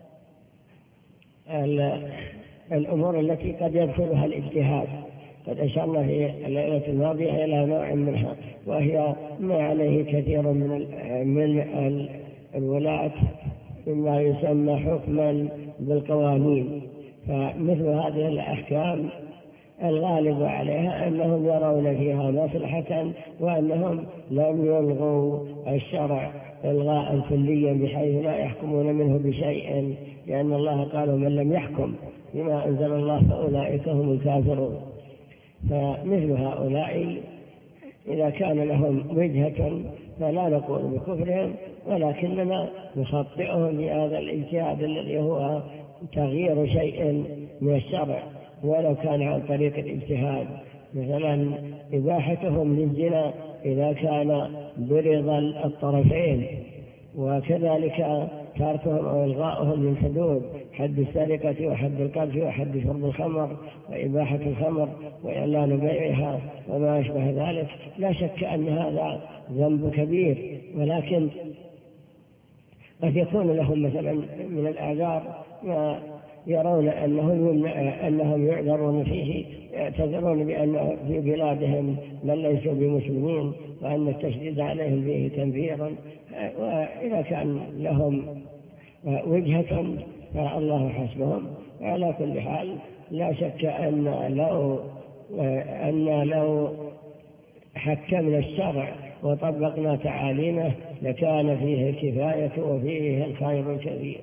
الأمور التي قد يدخلها الاجتهاد قد أشرنا في الليلة الماضية إلى نوع منها، وهي ما عليه كثير من من الولاة مما يسمى حكما بالقوانين. فمثل هذه الأحكام الغالب عليها أنهم يرون فيها مصلحة، وأنهم لم يلغوا الشرع إلغاء كليا بحيث لا يحكمون منه بشيء، لأن الله قال: من لم يحكم بما أنزل الله فأولئك هم الكافرون. فمثل هؤلاء إذا كان لهم وجهة فلا نقول بكفرهم، ولكننا نخطئهم بهذا الاجتهاد الذي هو تغيير شيء من الشرع ولو كان عن طريق الاجتهاد، مثلا إباحتهم للزنا إذا كان برضا الطرفين، وكذلك تركهم أو إلغاؤهم من حدود حد السرقة وحد القذف وحد شرب الخمر وإباحة الخمر وإعلان بيعها وما أشبه ذلك. لا شك أن هذا ذنب كبير، ولكن قد يكون لهم مثلا من الأعذار ما يرون أنهم, أنهم يعذرون فيه، يعتذرون بأن في بلادهم من ليسوا بمسلمين وأن التشديد عليهم فيه تنفير. وإذا كان لهم وجهة فالله حسبهم. وعلى كل حال لا شك أن لو, أن لو حكمنا الشرع وطبقنا تعاليمه لكان فيه الكفاية وفيه الخير الكثير.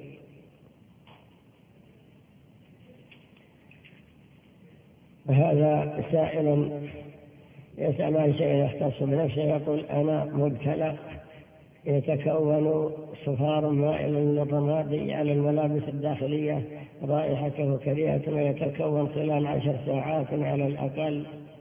هذا سائل يسأل عن شيء يختص بنفسه، يقول: أنا مبتلى يتكون صفار مائل من الرماد على الملابس الداخلية، رائحته كريهة ويتكون خلال عشر ساعات على الأقل.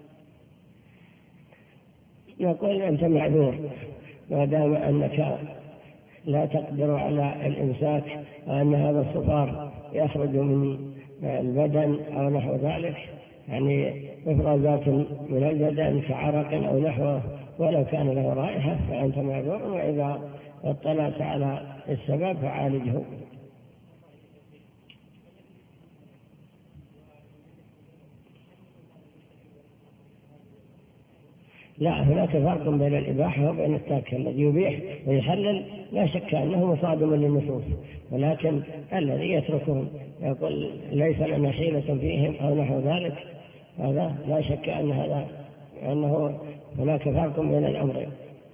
يقول: أنت معذور ما دام أنك لا تقدر على الإمساك، وأن هذا الصفار يخرج من البدن أو نحو ذلك، يعني إفرازات من البدن كعرق أو نحوه، ولو كان له رائحة فأنت معذور، وإذا اطلعت على السبب فعالجه. لا، هناك فرق بين الإباحة وبين الترك. الذي يبيح ويحلل لا شك أنه مصادم للنصوص، ولكن الذي يتركهم يقول ليس لنا حيلة فيهم أو نحو ذلك، هذا لا شك أن هذا أنه هناك فرق بين الأمرين.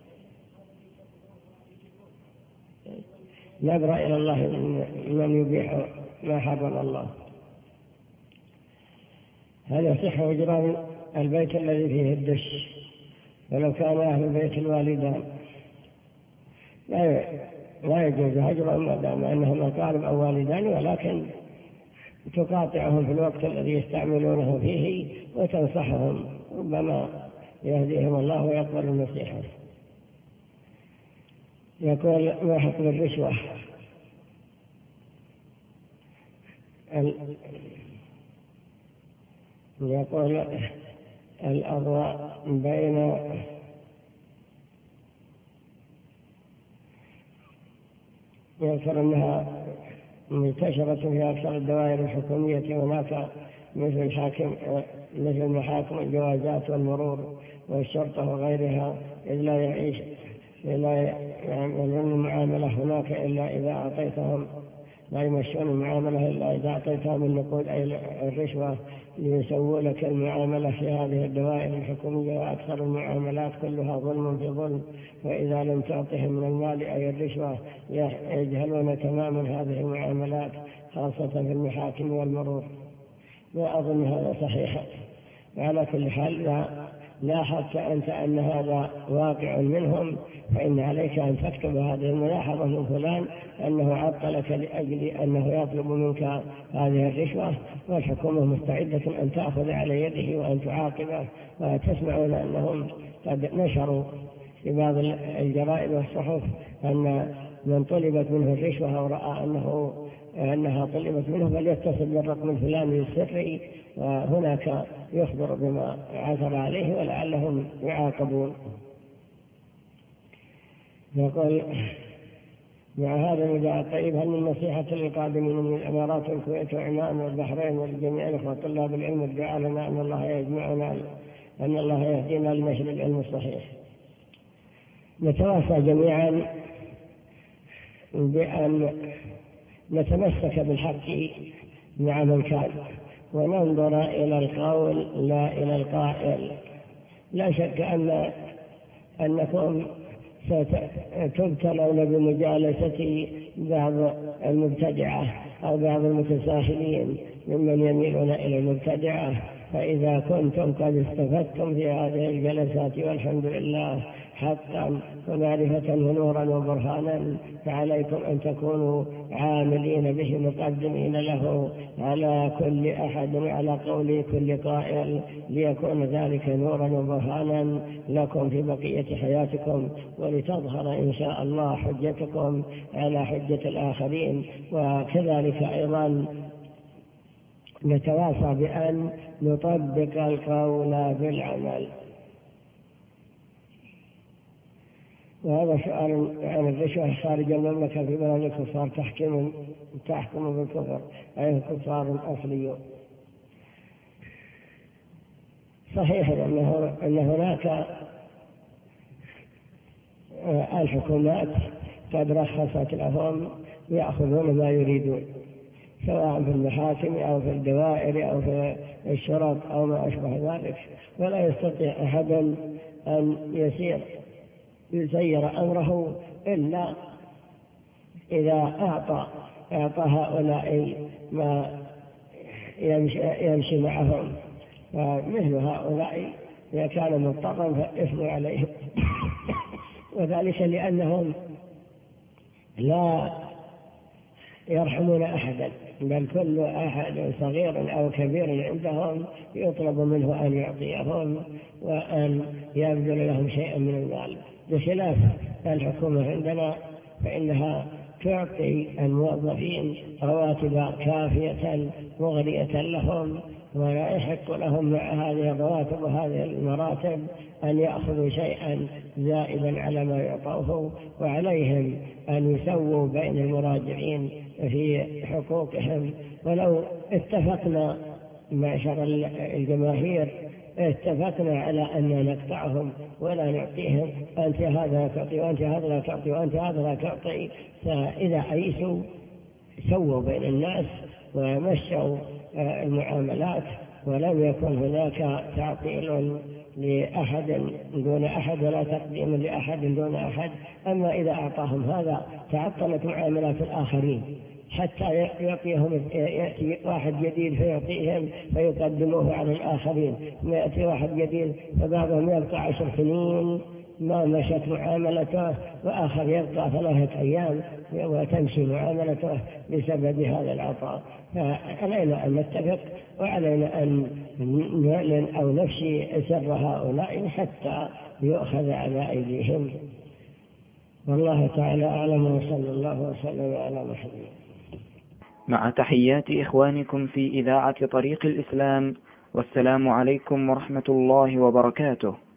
نبرأ إلى الله من يبيح ما حرم الله. هل يصح إجرام البيت الذي فيه الدش، ولو كان أهل البيت الوالدان لا يجوز هجرهم ما دام أنهم أقارب أو والدان، ولكن تقاطعهم في الوقت الذي يستعملونه فيه وتنصحهم، ربما يهديهم الله ويقبل النصيحة. يقول: ما حكم الرشوة؟ يقول: الأضواء بين يذكر أنها منتشرة في أكثر الدوائر الحكومية هناك، مثل الحاكم مثل محاكم الجوازات والمرور والشرطة وغيرها، إلا يعيش إلا يعملون المعاملة هناك إلا إذا أعطيتهم، لا يمشون المعاملة إلا إذا أعطيتهم النقود أي الرشوة ليسووا لك المعاملة في هذه الدوائر الحكومية، وأكثر المعاملات كلها ظلم في ظلم، وإذا لم تعطهم من المال أي الرشوة يجهلون تماما هذه المعاملات، خاصة في المحاكم والمرور. لا أظن هذا صحيح. على كل حال لا لاحظت أنت أن هذا واقع منهم، فإن عليك أن تكتب هذه الملاحظة من فلان أنه عطلك لأجل أنه يطلب منك هذه الرشوة، والحكومة مستعدة أن تأخذ على يده وأن تعاقبه. وتسمعون أنهم قد نشروا في بعض الجرائد والصحف أن من طلبت منه الرشوة أو رأى أنه أنها طلبت منه فليتصل بالرقم الفلاني السري، وهناك يخبر بما عثر عليه ولعلهم يعاقبون. يقول: مع هذا النداء الطيب، هل من نصيحة للقادمين من الإمارات والكويت وعمان والبحرين ولجميع الإخوة طلاب العلم الدعاء لنا أن الله يجمعنا أن الله يهدينا لنشر العلم الصحيح؟ نتواصى جميعا بأن نتمسك بالحق مع من كان، وننظر إلى القول لا إلى القائل. لا شك أن أنكم ستبتلون بمجالسة بعض المبتدعة أو بعض المتساهلين ممن يميلون إلى المبتدعة، فإذا كنتم قد استفدتم في هذه الجلسات والحمد لله حقا ومعرفة ونورا وبرهانا، فعليكم أن تكونوا عاملين به مقدمين له على كل أحد وعلى قول كل قائل، ليكون ذلك نورا وبرهانا لكم في بقية حياتكم، ولتظهر إن شاء الله حجتكم على حجة الآخرين. وكذلك أيضا نتواصى بأن نطبق القول بالعمل. وهذا سؤال عن الرشوة خارج المملكة في بلد الكفار تحكم تحكم بالكفر، أي الكفار الأصليون. صحيح أنه أن هناك الحكومات قد رخصت لهم يأخذون ما يريدون، سواء في المحاكم أو في الدوائر أو في الشرط أو ما أشبه ذلك، ولا يستطيع أحد أن يسير يسير أمره إلا إذا أعطى أعطى هؤلاء ما يمشي, يمشي معهم. فمثل هؤلاء إذا كان مضطرا فإثم عليهم وذلك لأنهم لا يرحمون أحدا، بل كل أحد صغير أو كبير عندهم يطلب منه أن يعطيهم وأن يبذل لهم شيئا من المال، بخلاف الحكومة عندنا فإنها تعطي الموظفين رواتب كافية مغرية لهم، ولا يحق لهم مع هذه الرواتب وهذه المراتب أن يأخذوا شيئا زائدا على ما يعطوه، وعليهم أن يسووا بين المراجعين في حقوقهم. ولو اتفقنا معشر الجماهير اتفقنا على أن نقطعهم ولا نعطيهم، أنت هذا تعطي وأنت هذا لا تعطي وأنت هذا لا تعطي، فإذا عيسوا سووا بين الناس ومشوا المعاملات، ولم يكن هناك تعطيل لأحد دون أحد ولا تقديم لأحد دون أحد. أما إذا أعطاهم هذا تعطلت معاملات الآخرين، حتى يعطيهم، يأتي واحد جديد فيعطيهم فيقدموه على الآخرين، يأتي واحد جديد فبعضهم يبقى عشر سنين ما مشت معاملته، وآخر يبقى ثلاثة أيام وتمشي معاملته بسبب هذا العطاء. فعلينا أن نتفق وعلينا أن نعلن أو نفشي سر هؤلاء حتى يؤخذ على أيديهم. والله تعالى أعلم، وصلى الله وسلم على محمد. مع تحيات إخوانكم في إذاعة طريق الإسلام، والسلام عليكم ورحمة الله وبركاته.